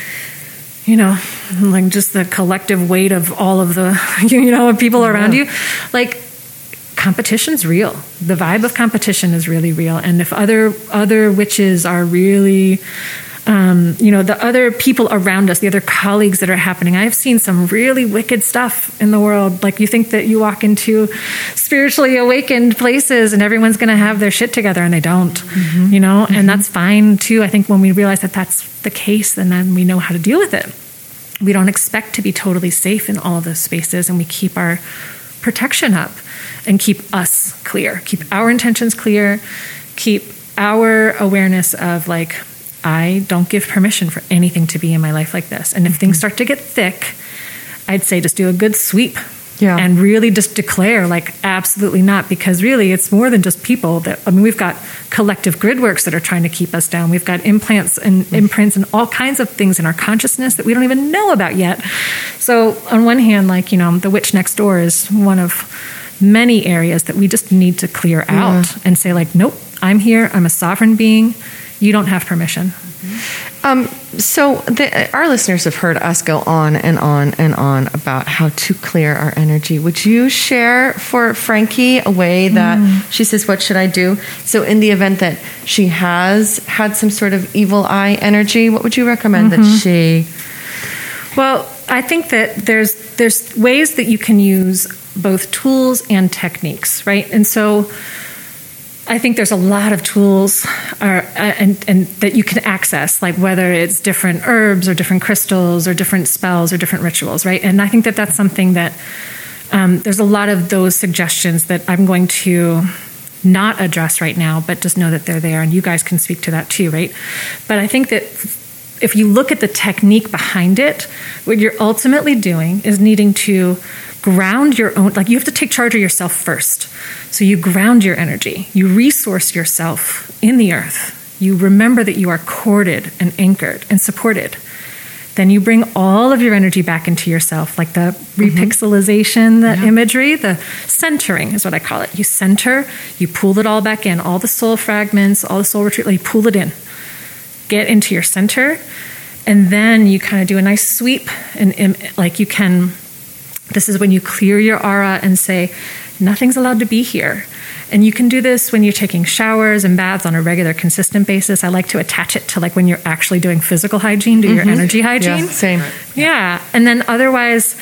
just the collective weight of all of the, people around you, competition's real. The vibe of competition is really real. And if other witches are really, the other people around us, the other colleagues that are happening, I've seen some really wicked stuff in the world. Like, you think that you walk into spiritually awakened places and everyone's going to have their shit together, and they don't, and that's fine too. I think when we realize that that's the case, then we know how to deal with it. We don't expect to be totally safe in all of those spaces, and we keep our protection up and keep us clear, keep our intentions clear, keep our awareness of I don't give permission for anything to be in my life like this. And if things start to get thick, I'd say just do a good sweep and really just declare absolutely not, because really it's more than just people we've got collective grid works that are trying to keep us down. We've got implants and imprints and all kinds of things in our consciousness that we don't even know about yet. So on one hand, the witch next door is one of many areas that we just need to clear out and say nope, I'm here. I'm a sovereign being. You don't have permission. So our listeners have heard us go on and on and on about how to clear our energy. Would you share for Frankie a way that she says, what should I do? So in the event that she has had some sort of evil eye energy, what would you recommend that she... Well, I think that there's ways that you can use both tools and techniques, right? And so I think there's a lot of tools and that you can access, like whether it's different herbs or different crystals or different spells or different rituals, right? And I think that that's something that there's a lot of those suggestions that I'm going to not address right now, but just know that they're there, and you guys can speak to that too, right? But I think that if you look at the technique behind it, what you're ultimately doing is needing to ground your own, like you have to take charge of yourself first. So you ground your energy, you resource yourself in the earth, you remember that you are corded and anchored and supported. Then you bring all of your energy back into yourself, like the repixelization, the imagery, the centering is what I call it. You center, you pull it all back in, all the soul fragments, all the soul retreat, you pull it in. Get into your center, and then you kind of do a nice sweep, and like you can, this is when you clear your aura and say, nothing's allowed to be here. And you can do this when you're taking showers and baths on a regular, consistent basis. I like to attach it to like when you're actually doing physical hygiene, do your energy hygiene. Yeah, same. Yeah. And then otherwise,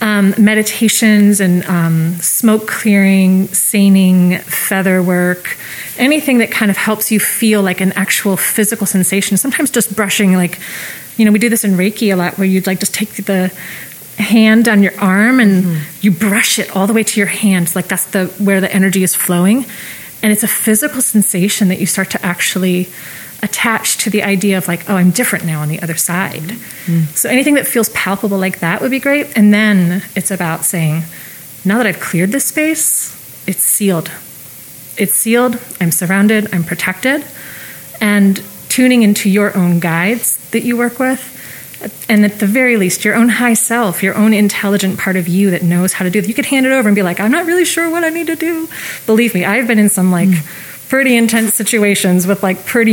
meditations and smoke clearing, seining, feather work, anything that kind of helps you feel like an actual physical sensation. Sometimes just brushing, like, you know, we do this in Reiki a lot where you'd like just take the hand on your arm and you brush it all the way to your hands, like that's where the energy is flowing, and it's a physical sensation that you start to actually attach to the idea of like, oh, I'm different now on the other side. So anything that feels palpable like that would be great. And then it's about saying, now that I've cleared this space, it's sealed. It's sealed, I'm surrounded, I'm protected, and tuning into your own guides that you work with. And at the very least, your own high self, your own intelligent part of you that knows how to do it. You could hand it over and be like, I'm not really sure what I need to do. Believe me, I've been in some like pretty intense situations with like pretty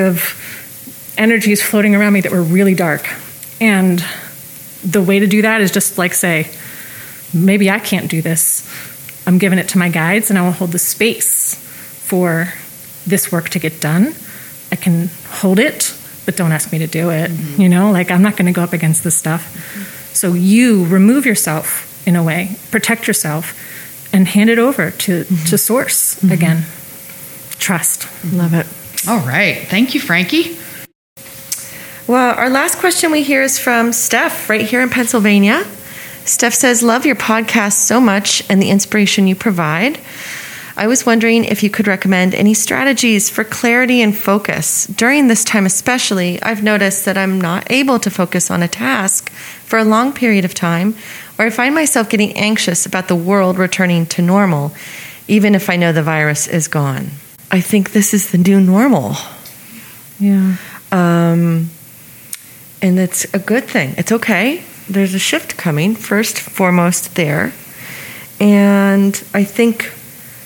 massive energies floating around me that were really dark. And the way to do that is just like say, maybe I can't do this. I'm giving it to my guides, and I will hold the space for this work to get done. I can hold it, but don't ask me to do it. You know, like I'm not going to go up against this stuff. So you remove yourself in a way, protect yourself, and hand it over to source again. Trust. Love it. All right. Thank you, Frankie. Well, our last question we hear is from Steph right here in Pennsylvania. Steph says, love your podcast so much and the inspiration you provide. I was wondering if you could recommend any strategies for clarity and focus. During this time especially, I've noticed that I'm not able to focus on a task for a long period of time, or I find myself getting anxious about the world returning to normal, even if I know the virus is gone. I think this is the new normal. Yeah. And it's a good thing. It's okay. There's a shift coming, first, foremost there. And I think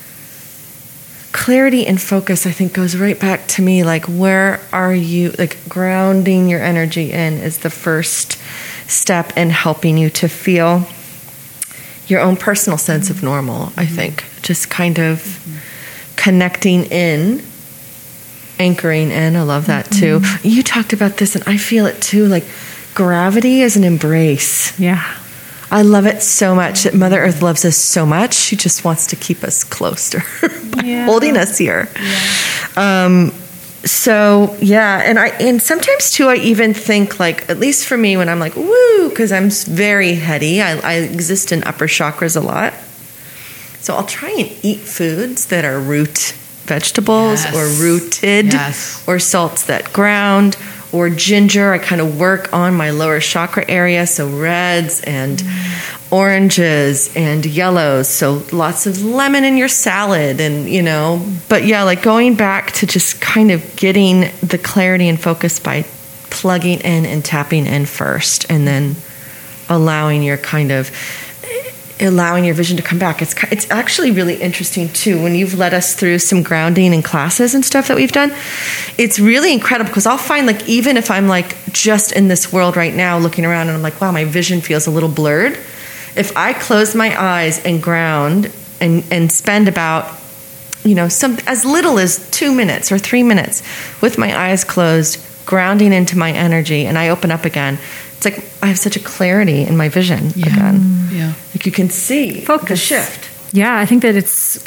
clarity and focus, I think, goes right back to me, like, where are you? Like, grounding your energy in is the first step in helping you to feel your own personal sense of normal, I think. Just kind of connecting in, anchoring in. I love that, too. You talked about this, and I feel it, too, like, gravity is an embrace. Yeah. I love it so much that Mother Earth loves us so much. She just wants to keep us close to her by holding us here. Yeah. And sometimes too, I even think, like, at least for me, when I'm like, woo, because I'm very heady, I exist in upper chakras a lot. So I'll try and eat foods that are root vegetables or rooted or salts that ground. Or ginger, I kind of work on my lower chakra area, so reds and oranges and yellows, so lots of lemon in your salad, and, you know, but yeah, like going back to just kind of getting the clarity and focus by plugging in and tapping in first, and then allowing your vision to come back. It's actually really interesting too, when you've led us through some grounding and classes and stuff that we've done. It's really incredible, because I'll find, like, even if I'm like just in this world right now looking around and I'm like, wow, my vision feels a little blurred. If I close my eyes and ground and spend about, you know, some as little as 2 minutes or 3 minutes with my eyes closed, grounding into my energy, and I open up again, it's like I have such a clarity in my vision again. Yeah. Like you can see the shift. Yeah, I think that it's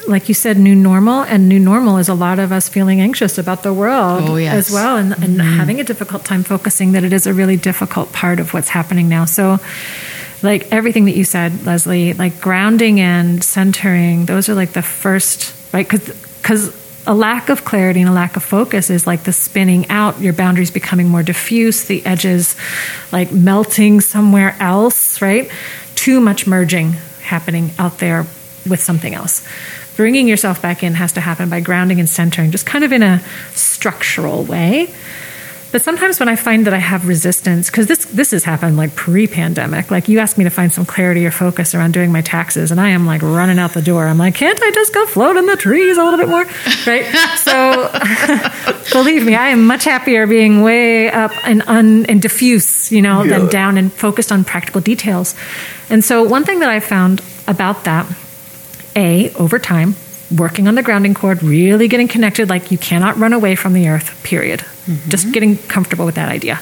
like you said, new normal, and new normal is a lot of us feeling anxious about the world as well, and having a difficult time focusing, that it is a really difficult part of what's happening now. So like everything that you said, Leslie, like grounding and centering, those are like the first, right? Because a lack of clarity and a lack of focus is like the spinning out, your boundaries becoming more diffuse, the edges like melting somewhere else, right? Too much merging happening out there with something else. Bringing yourself back in has to happen by grounding and centering, just kind of in a structural way. But sometimes when I find that I have resistance, because this has happened like pre-pandemic, like you asked me to find some clarity or focus around doing my taxes, and I am like running out the door. I'm like, can't I just go float in the trees a little bit more? Right? So believe me, I am much happier being way up and diffuse, than down and focused on practical details. And so one thing that I found about that, over time, working on the grounding cord, really getting connected, like you cannot run away from the earth, period. Just getting comfortable with that idea.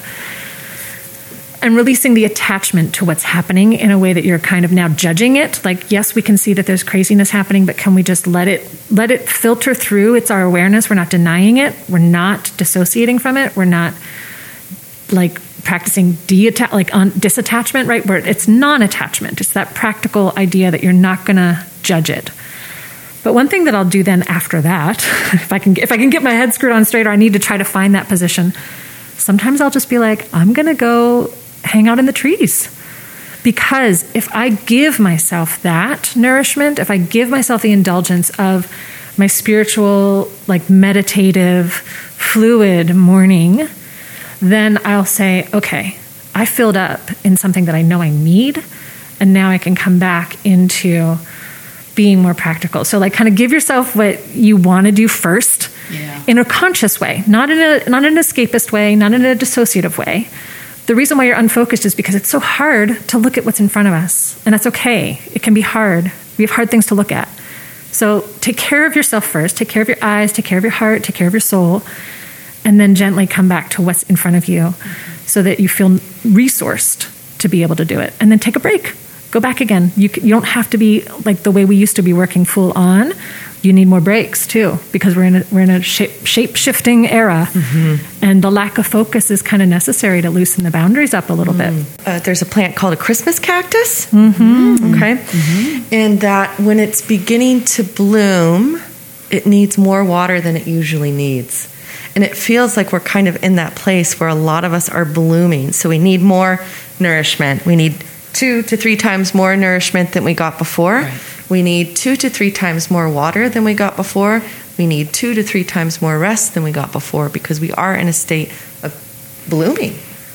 And releasing the attachment to what's happening in a way that you're kind of now judging it. Like, yes, we can see that there's craziness happening, but can we just let it filter through? It's our awareness. We're not denying it. We're not dissociating from it. We're not like practicing disattachment, right? Where it's non-attachment. It's that practical idea that you're not going to judge it. But one thing that I'll do then after that, if I can get my head screwed on straight, or I need to try to find that position, sometimes I'll just be like, I'm going to go hang out in the trees. Because if I give myself that nourishment, if I give myself the indulgence of my spiritual, like meditative, fluid morning, then I'll say, okay, I filled up in something that I know I need, and now I can come back into being more practical. So like kind of give yourself what you want to do first in a conscious way, not in an escapist way, not in a dissociative way. The reason why you're unfocused is because it's so hard to look at what's in front of us. And that's okay. It can be hard. We have hard things to look at. So take care of yourself first. Take care of your eyes, take care of your heart, take care of your soul, and then gently come back to what's in front of you so that you feel resourced to be able to do it. And then take a break. Go back again. You don't have to be like the way we used to be working full on. You need more breaks too, because we're in a shape-shifting era, and the lack of focus is kind of necessary to loosen the boundaries up a little bit. There's a plant called a Christmas cactus. Okay, and that when it's beginning to bloom, it needs more water than it usually needs, and it feels like we're kind of in that place where a lot of us are blooming. So we need more nourishment. We need 2 to 3 times more nourishment than we got before. Right. We need 2 to 3 times more water than we got before. We need 2 to 3 times more rest than we got before, because we are in a state of blooming,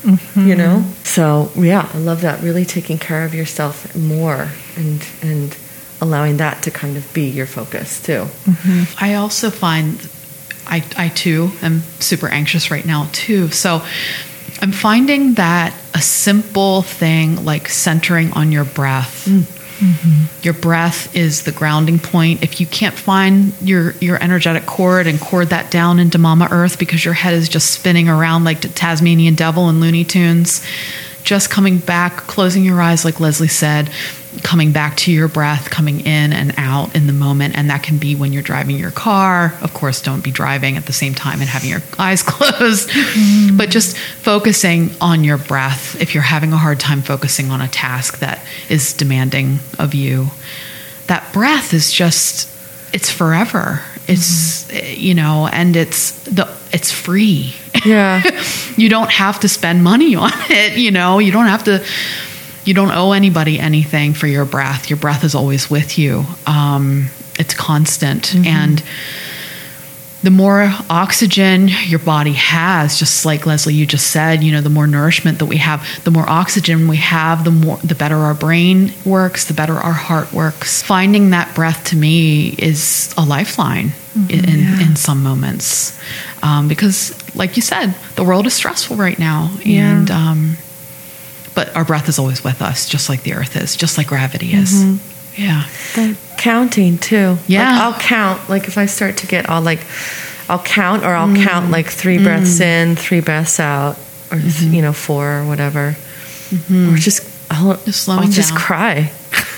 So, yeah, I love that. Really taking care of yourself more and allowing that to kind of be your focus, too. I also find I too am super anxious right now, too. So I'm finding that a simple thing like centering on your breath. Your breath is the grounding point. If you can't find your energetic cord and cord that down into Mama Earth because your head is just spinning around like the Tasmanian Devil in Looney Tunes, just coming back, closing your eyes like Leslie said, coming back to your breath, coming in and out in the moment. And that can be when you're driving your car. Of course, don't be driving at the same time and having your eyes closed, but just focusing on your breath. If you're having a hard time focusing on a task that is demanding of you, that breath is just, it's forever. It's, and it's free. Yeah. You don't have to spend money on it. You don't owe anybody anything for your breath. Your breath is always with you. It's constant. And the more oxygen your body has, just like Leslie, you just said, the more nourishment that we have, the more oxygen we have, the better our brain works, the better our heart works. Finding that breath to me is a lifeline in some moments. Because like you said, the world is stressful right now. And, but our breath is always with us, just like the earth is, just like gravity is. Yeah. The counting too. Yeah. Like I'll count, like if I start to get all I'll count, or I'll count like 3 breaths in, 3 breaths out, or 4 or whatever. Or I'll just slowing just down. cry.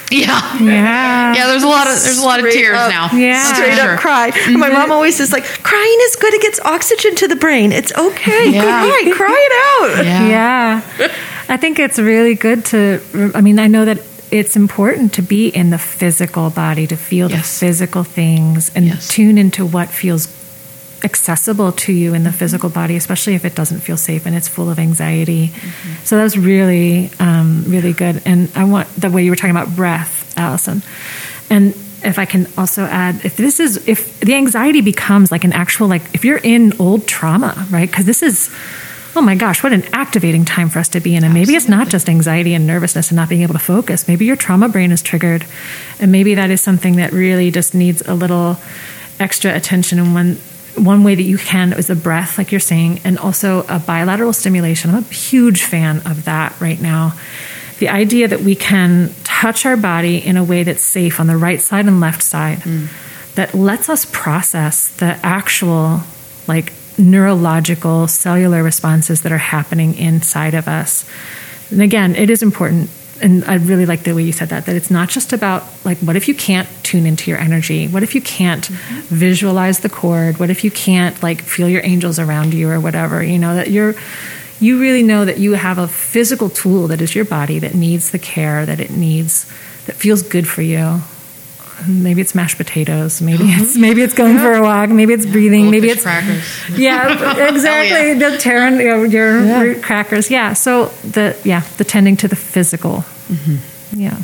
Yeah. Yeah. There's a lot of Straight tears up. now. Yeah. That's for Straight sure. up cry. My mom always is like, crying is good. It gets oxygen to the brain. It's okay. Yeah. Cry it out. Yeah. I think it's really good I know that it's important to be in the physical body, to feel the physical things and tune into what feels accessible to you in the physical body, especially if it doesn't feel safe and it's full of anxiety. So that's really, really good. And I want the way you were talking about breath, Allison. And if I can also add, if the anxiety becomes like an actual, like if you're in old trauma, right? Because this is, oh my gosh, what an activating time for us to be in. And maybe it's not just anxiety and nervousness and not being able to focus. Maybe your trauma brain is triggered. And maybe that is something that really just needs a little extra attention. And one way that you can is the breath, like you're saying, and also a bilateral stimulation. I'm a huge fan of that right now. The idea that we can touch our body in a way that's safe on the right side and left side, that lets us process the actual, like, neurological cellular responses that are happening inside of us. And again, it is important, and I really like the way you said that it's not just about, like, what if you can't tune into your energy? What if you can't visualize the cord? What if you can't, like, feel your angels around you or whatever? You know, that you really know that you have a physical tool that is your body that needs the care that it needs, that feels good for you. Maybe it's mashed potatoes. Maybe it's going for a walk. Maybe it's breathing. Maybe it's crackers. Yeah, exactly. The tearing your root crackers. Yeah. So the tending to the physical. Yeah.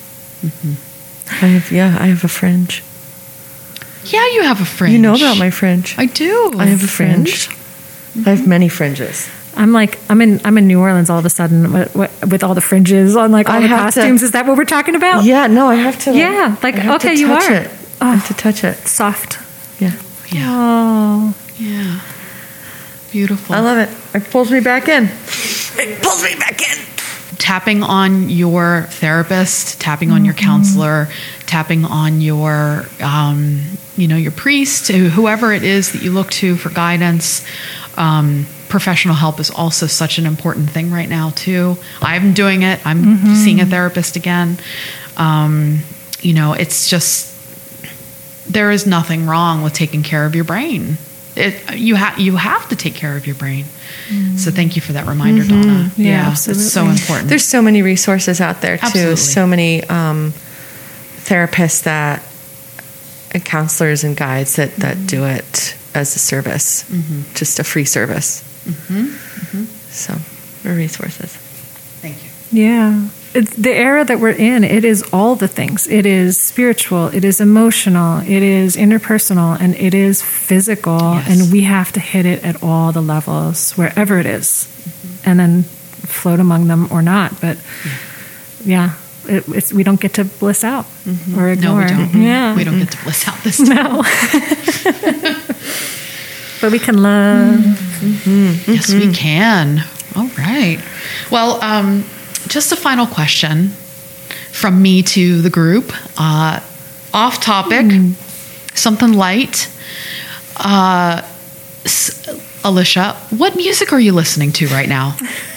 I have a fringe. Yeah, you have a fringe. You know about my fringe. I do. I have a fringe. I have many fringes. I'm in New Orleans all of a sudden with all the fringes on, like, all the costumes. Is that what we're talking about? Yeah, no, I have to. Yeah, like, okay, you are. I have to touch it. Soft. Yeah. Yeah. Oh. Yeah. Beautiful. I love it. It pulls me back in. It pulls me back in. Tapping on your therapist, tapping on your counselor, tapping on your, your priest, whoever it is that you look to for guidance. Professional help is also such an important thing right now too. I'm doing it. I'm seeing a therapist again. It's just, there is nothing wrong with taking care of your brain. You have to take care of your brain. So thank you for that reminder, Donna. Yeah, absolutely. It's so important. There's so many resources out there too. Absolutely. So many therapists and counselors and guides that do it as a service, just a free service. So, resources. Thank you. Yeah. It's the era that we're in, it is all the things. It is spiritual, it is emotional, it is interpersonal, and it is physical. Yes. And we have to hit it at all the levels, wherever it is, and then float among them or not. But we don't get to bliss out or ignore. No, we don't. Yeah. We don't get to bliss out this time. No. But we can love. Yes, we can. All right. Well, just a final question from me to the group. Off topic, something light. Alicia, what music are you listening to right now?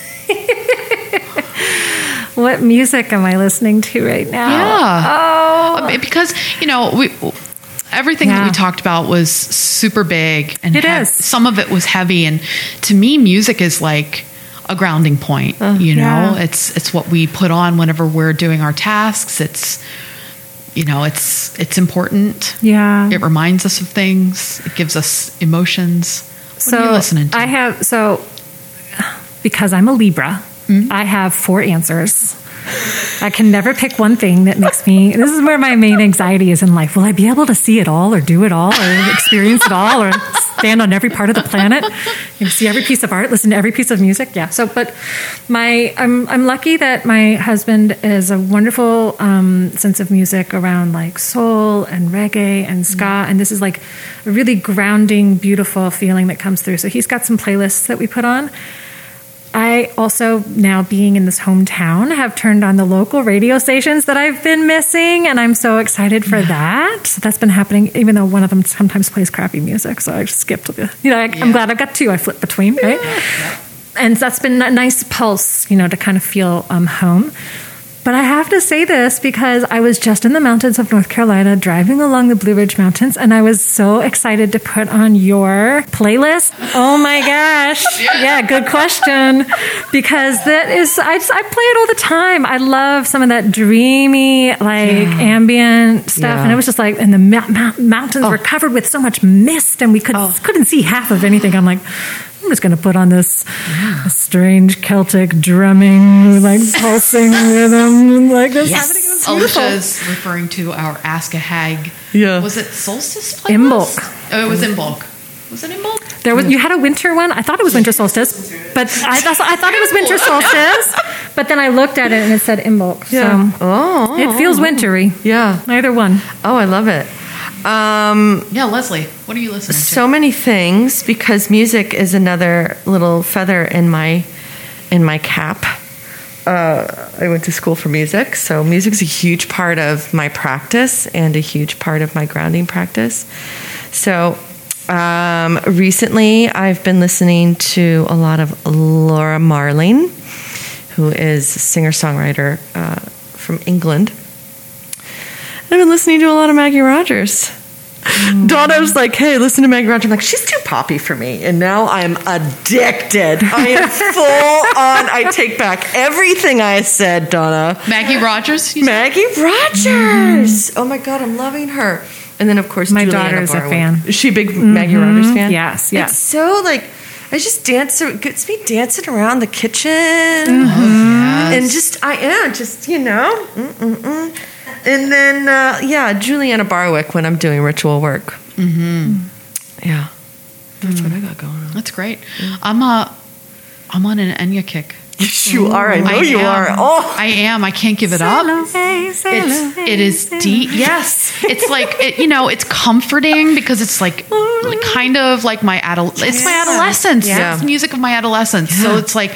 What music am I listening to right now? Yeah. Because, everything that we talked about was super big. And some of it was heavy. And to me, music is like a grounding point. It's what we put on whenever we're doing our tasks. It's important. Yeah. It reminds us of things. It gives us emotions. What are you listening to? Because I'm a Libra, I have 4 answers. I can never pick one thing that makes me. This is where my main anxiety is in life. Will I be able to see it all, or do it all, or experience it all, or stand on every part of the planet, see every piece of art, listen to every piece of music? Yeah. So, but I'm lucky that my husband has a wonderful sense of music around, like, soul and reggae and ska, and this is like a really grounding, beautiful feeling that comes through. So he's got some playlists that we put on. I also, now being in this hometown, have turned on the local radio stations that I've been missing, and I'm so excited for that. So that's been happening, even though one of them sometimes plays crappy music, so I skipped. I'm glad I've got 2 I flip between, right? Yeah. And that's been a nice pulse, to kind of feel home. but I have to say this because I was just in the mountains of North Carolina driving along the Blue Ridge Mountains, and I was so excited to put on your playlist. Oh my gosh. Yeah, good question. Because that is, I play it all the time. I love some of that dreamy, ambient stuff. Yeah. And it was just like, and the mountains were covered with so much mist, and we couldn't see half of anything. I'm like, I'm just going to put on this strange Celtic drumming, like pulsing rhythm, like this. Happening. It was beautiful. Alicia's referring to our Ask a Hag. Yeah. Was it Solstice playlist? Imbolc. Oh, it was Imbolc. Was it Imbolc? There was, you had a winter one. I thought it was winter solstice, but I thought it was winter solstice. But then I looked at it and it said Imbolc. Yeah. So it feels wintry. Yeah. Either one. Oh, I love it. Yeah, Leslie, what are you listening to? So many things, because music is another little feather in my cap. I went to school for music, so music's a huge part of my practice and a huge part of my grounding practice. So recently I've been listening to a lot of Laura Marling, who is a singer-songwriter from England. I've been listening to a lot of Maggie Rogers. Donna was like, hey, listen to Maggie Rogers. I'm like, she's too poppy for me. And now I'm addicted. I am full on. I take back everything I said, Donna. Maggie Rogers? Maggie Rogers. Oh my God, I'm loving her. And then, of course, My Juliana daughter is a Barwick. fan. Is she a big Maggie Rogers fan? Yes. It's so like, I just dance. It gets me dancing around the kitchen. And just, I am just, you know. And then, Juliana Barwick when I'm doing ritual work. Mm-hmm. Yeah. That's what I got going on. That's great. I'm on an Enya kick. Yes, you are. I know you are. Oh, I am. I can't give it up. It is deep. Yes. It's like, it's comforting because it's like kind of like it's my adolescence. Yeah. It's music of my adolescence. So it's like,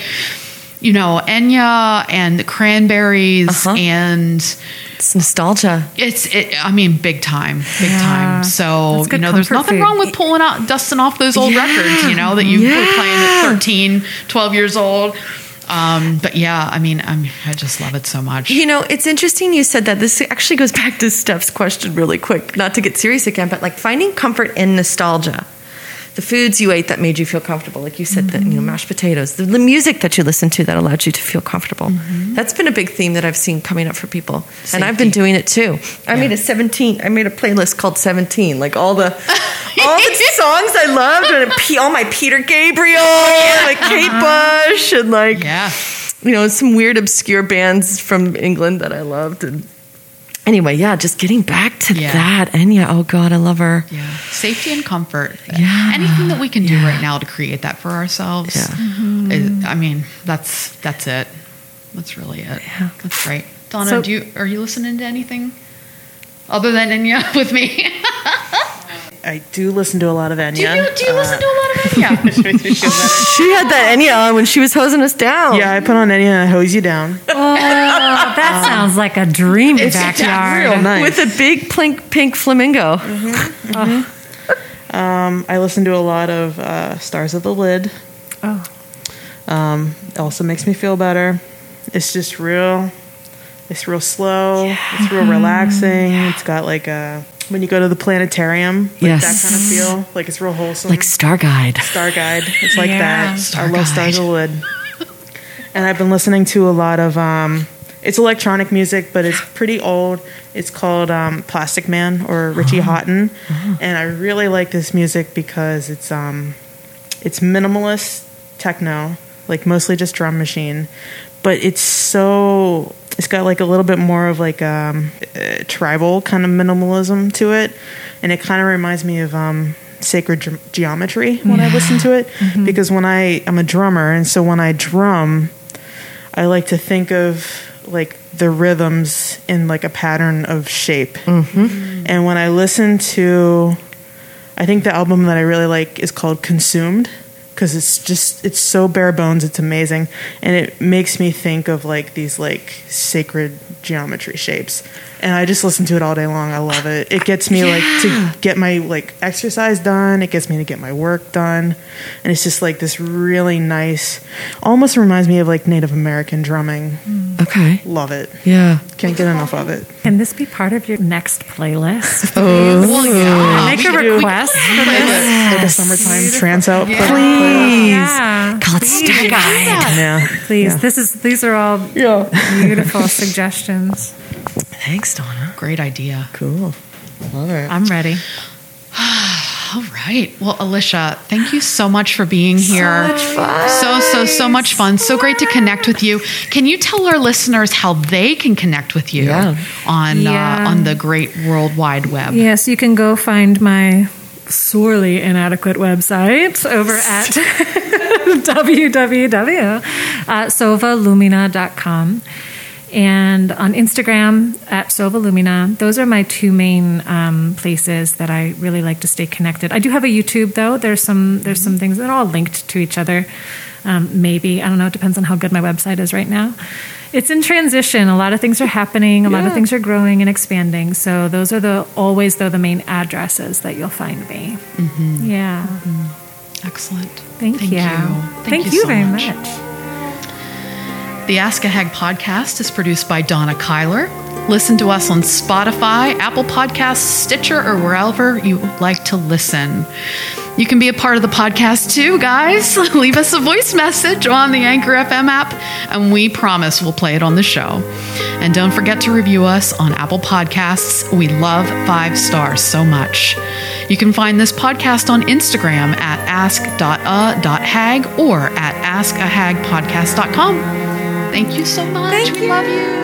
Enya and the Cranberries and it's nostalgia. Big time. So, good there's comfort nothing food. wrong with dusting off those old records, that you were playing at 13, 12 years old. But yeah, I just love it so much. It's interesting you said that. This actually goes back to Steph's question really quick, not to get serious again, but like finding comfort in nostalgia. The foods you ate that made you feel comfortable, like you said, that mashed potatoes, the music that you listened to that allowed you to feel comfortable. That's been a big theme that I've seen coming up for people, Safety. and I've been doing it too. I made a playlist called 17, like all the songs I loved, and all my Peter Gabriel, and like Kate Bush, and like some weird obscure bands from England that I loved. And anyway, just getting back to that. Enya, oh God, I love her. Yeah. Safety and comfort. Yeah. Anything that we can do right now to create that for ourselves. Yeah. That's it. That's really it. Yeah. That's great. Donna, are you listening to anything other than Enya with me? I do listen to a lot of Enya. Do you listen to a lot of Enya? She had that Enya on when she was hosing us down. Yeah, I put on Enya and I hose you down. Oh, that sounds like a dreamy backyard. Real nice. With a big pink flamingo. I listen to a lot of Stars of the Lid. Oh. It also makes me feel better. It's just real. It's real slow. Yeah. It's real relaxing. Yeah. It's got like when you go to the planetarium, like that kind of feel. Like it's real wholesome. Like Star Guide. It's like that. I love Stars of the Lid. And I've been listening to a lot of it's electronic music, but it's pretty old. It's called Plastic Man or Richie Houghton. And I really like this music because it's minimalist techno, like mostly just drum machine, but it's got like a little bit more of like tribal kind of minimalism to it, and it kind of reminds me of Sacred Geometry when I listen to it, because when I'm a drummer, and so when I drum, I like to think of like the rhythms in like a pattern of shape. And when I listen to, I think the album that I really like is called Consumed, because it's so bare bones, it's amazing, and it makes me think of like these like sacred geometry shapes, and I just listen to it all day long. I love it. It gets me like to get my like exercise done. It gets me to get my work done, and it's just like this really nice, almost reminds me of like Native American drumming. Okay. Love it. Yeah. Can't get enough of it. Can this be part of your next playlist? Well, yeah. Make a request for this. Like a summertime trance out. Please. Yeah. Call it Stack Guide. Yeah. Please. These are all beautiful suggestions. Thanks, Donna. Great idea. Cool. Love it. I'm ready. All right. Well, Alicia, thank you so much for being here. much fun. So much fun. So great to connect with you. Can you tell our listeners how they can connect with you on the great World Wide Web? Yes, you can go find my sorely inadequate website over at www.sovalumina.com. And on Instagram at Sovalumina. Those are my two main places that I really like to stay connected. I do have a YouTube though. There's some things that are all linked to each other. Maybe, I don't know, it depends on how good my website is right now. It's in transition. A lot of things are happening. A lot of things are growing and expanding. So those are always the main addresses that you'll find me. Mm-hmm. Yeah. Mm-hmm. Excellent. Thank you. Thank you so very much. The Ask a Hag podcast is produced by Donna Kyler. Listen to us on Spotify, Apple Podcasts, Stitcher, or wherever you like to listen. You can be a part of the podcast too, guys. Leave us a voice message on the Anchor FM app, and we promise we'll play it on the show. And don't forget to review us on Apple Podcasts. We love 5 stars so much. You can find this podcast on Instagram at ask.a.hag or at askahagpodcast.com. Thank you so much. We love you.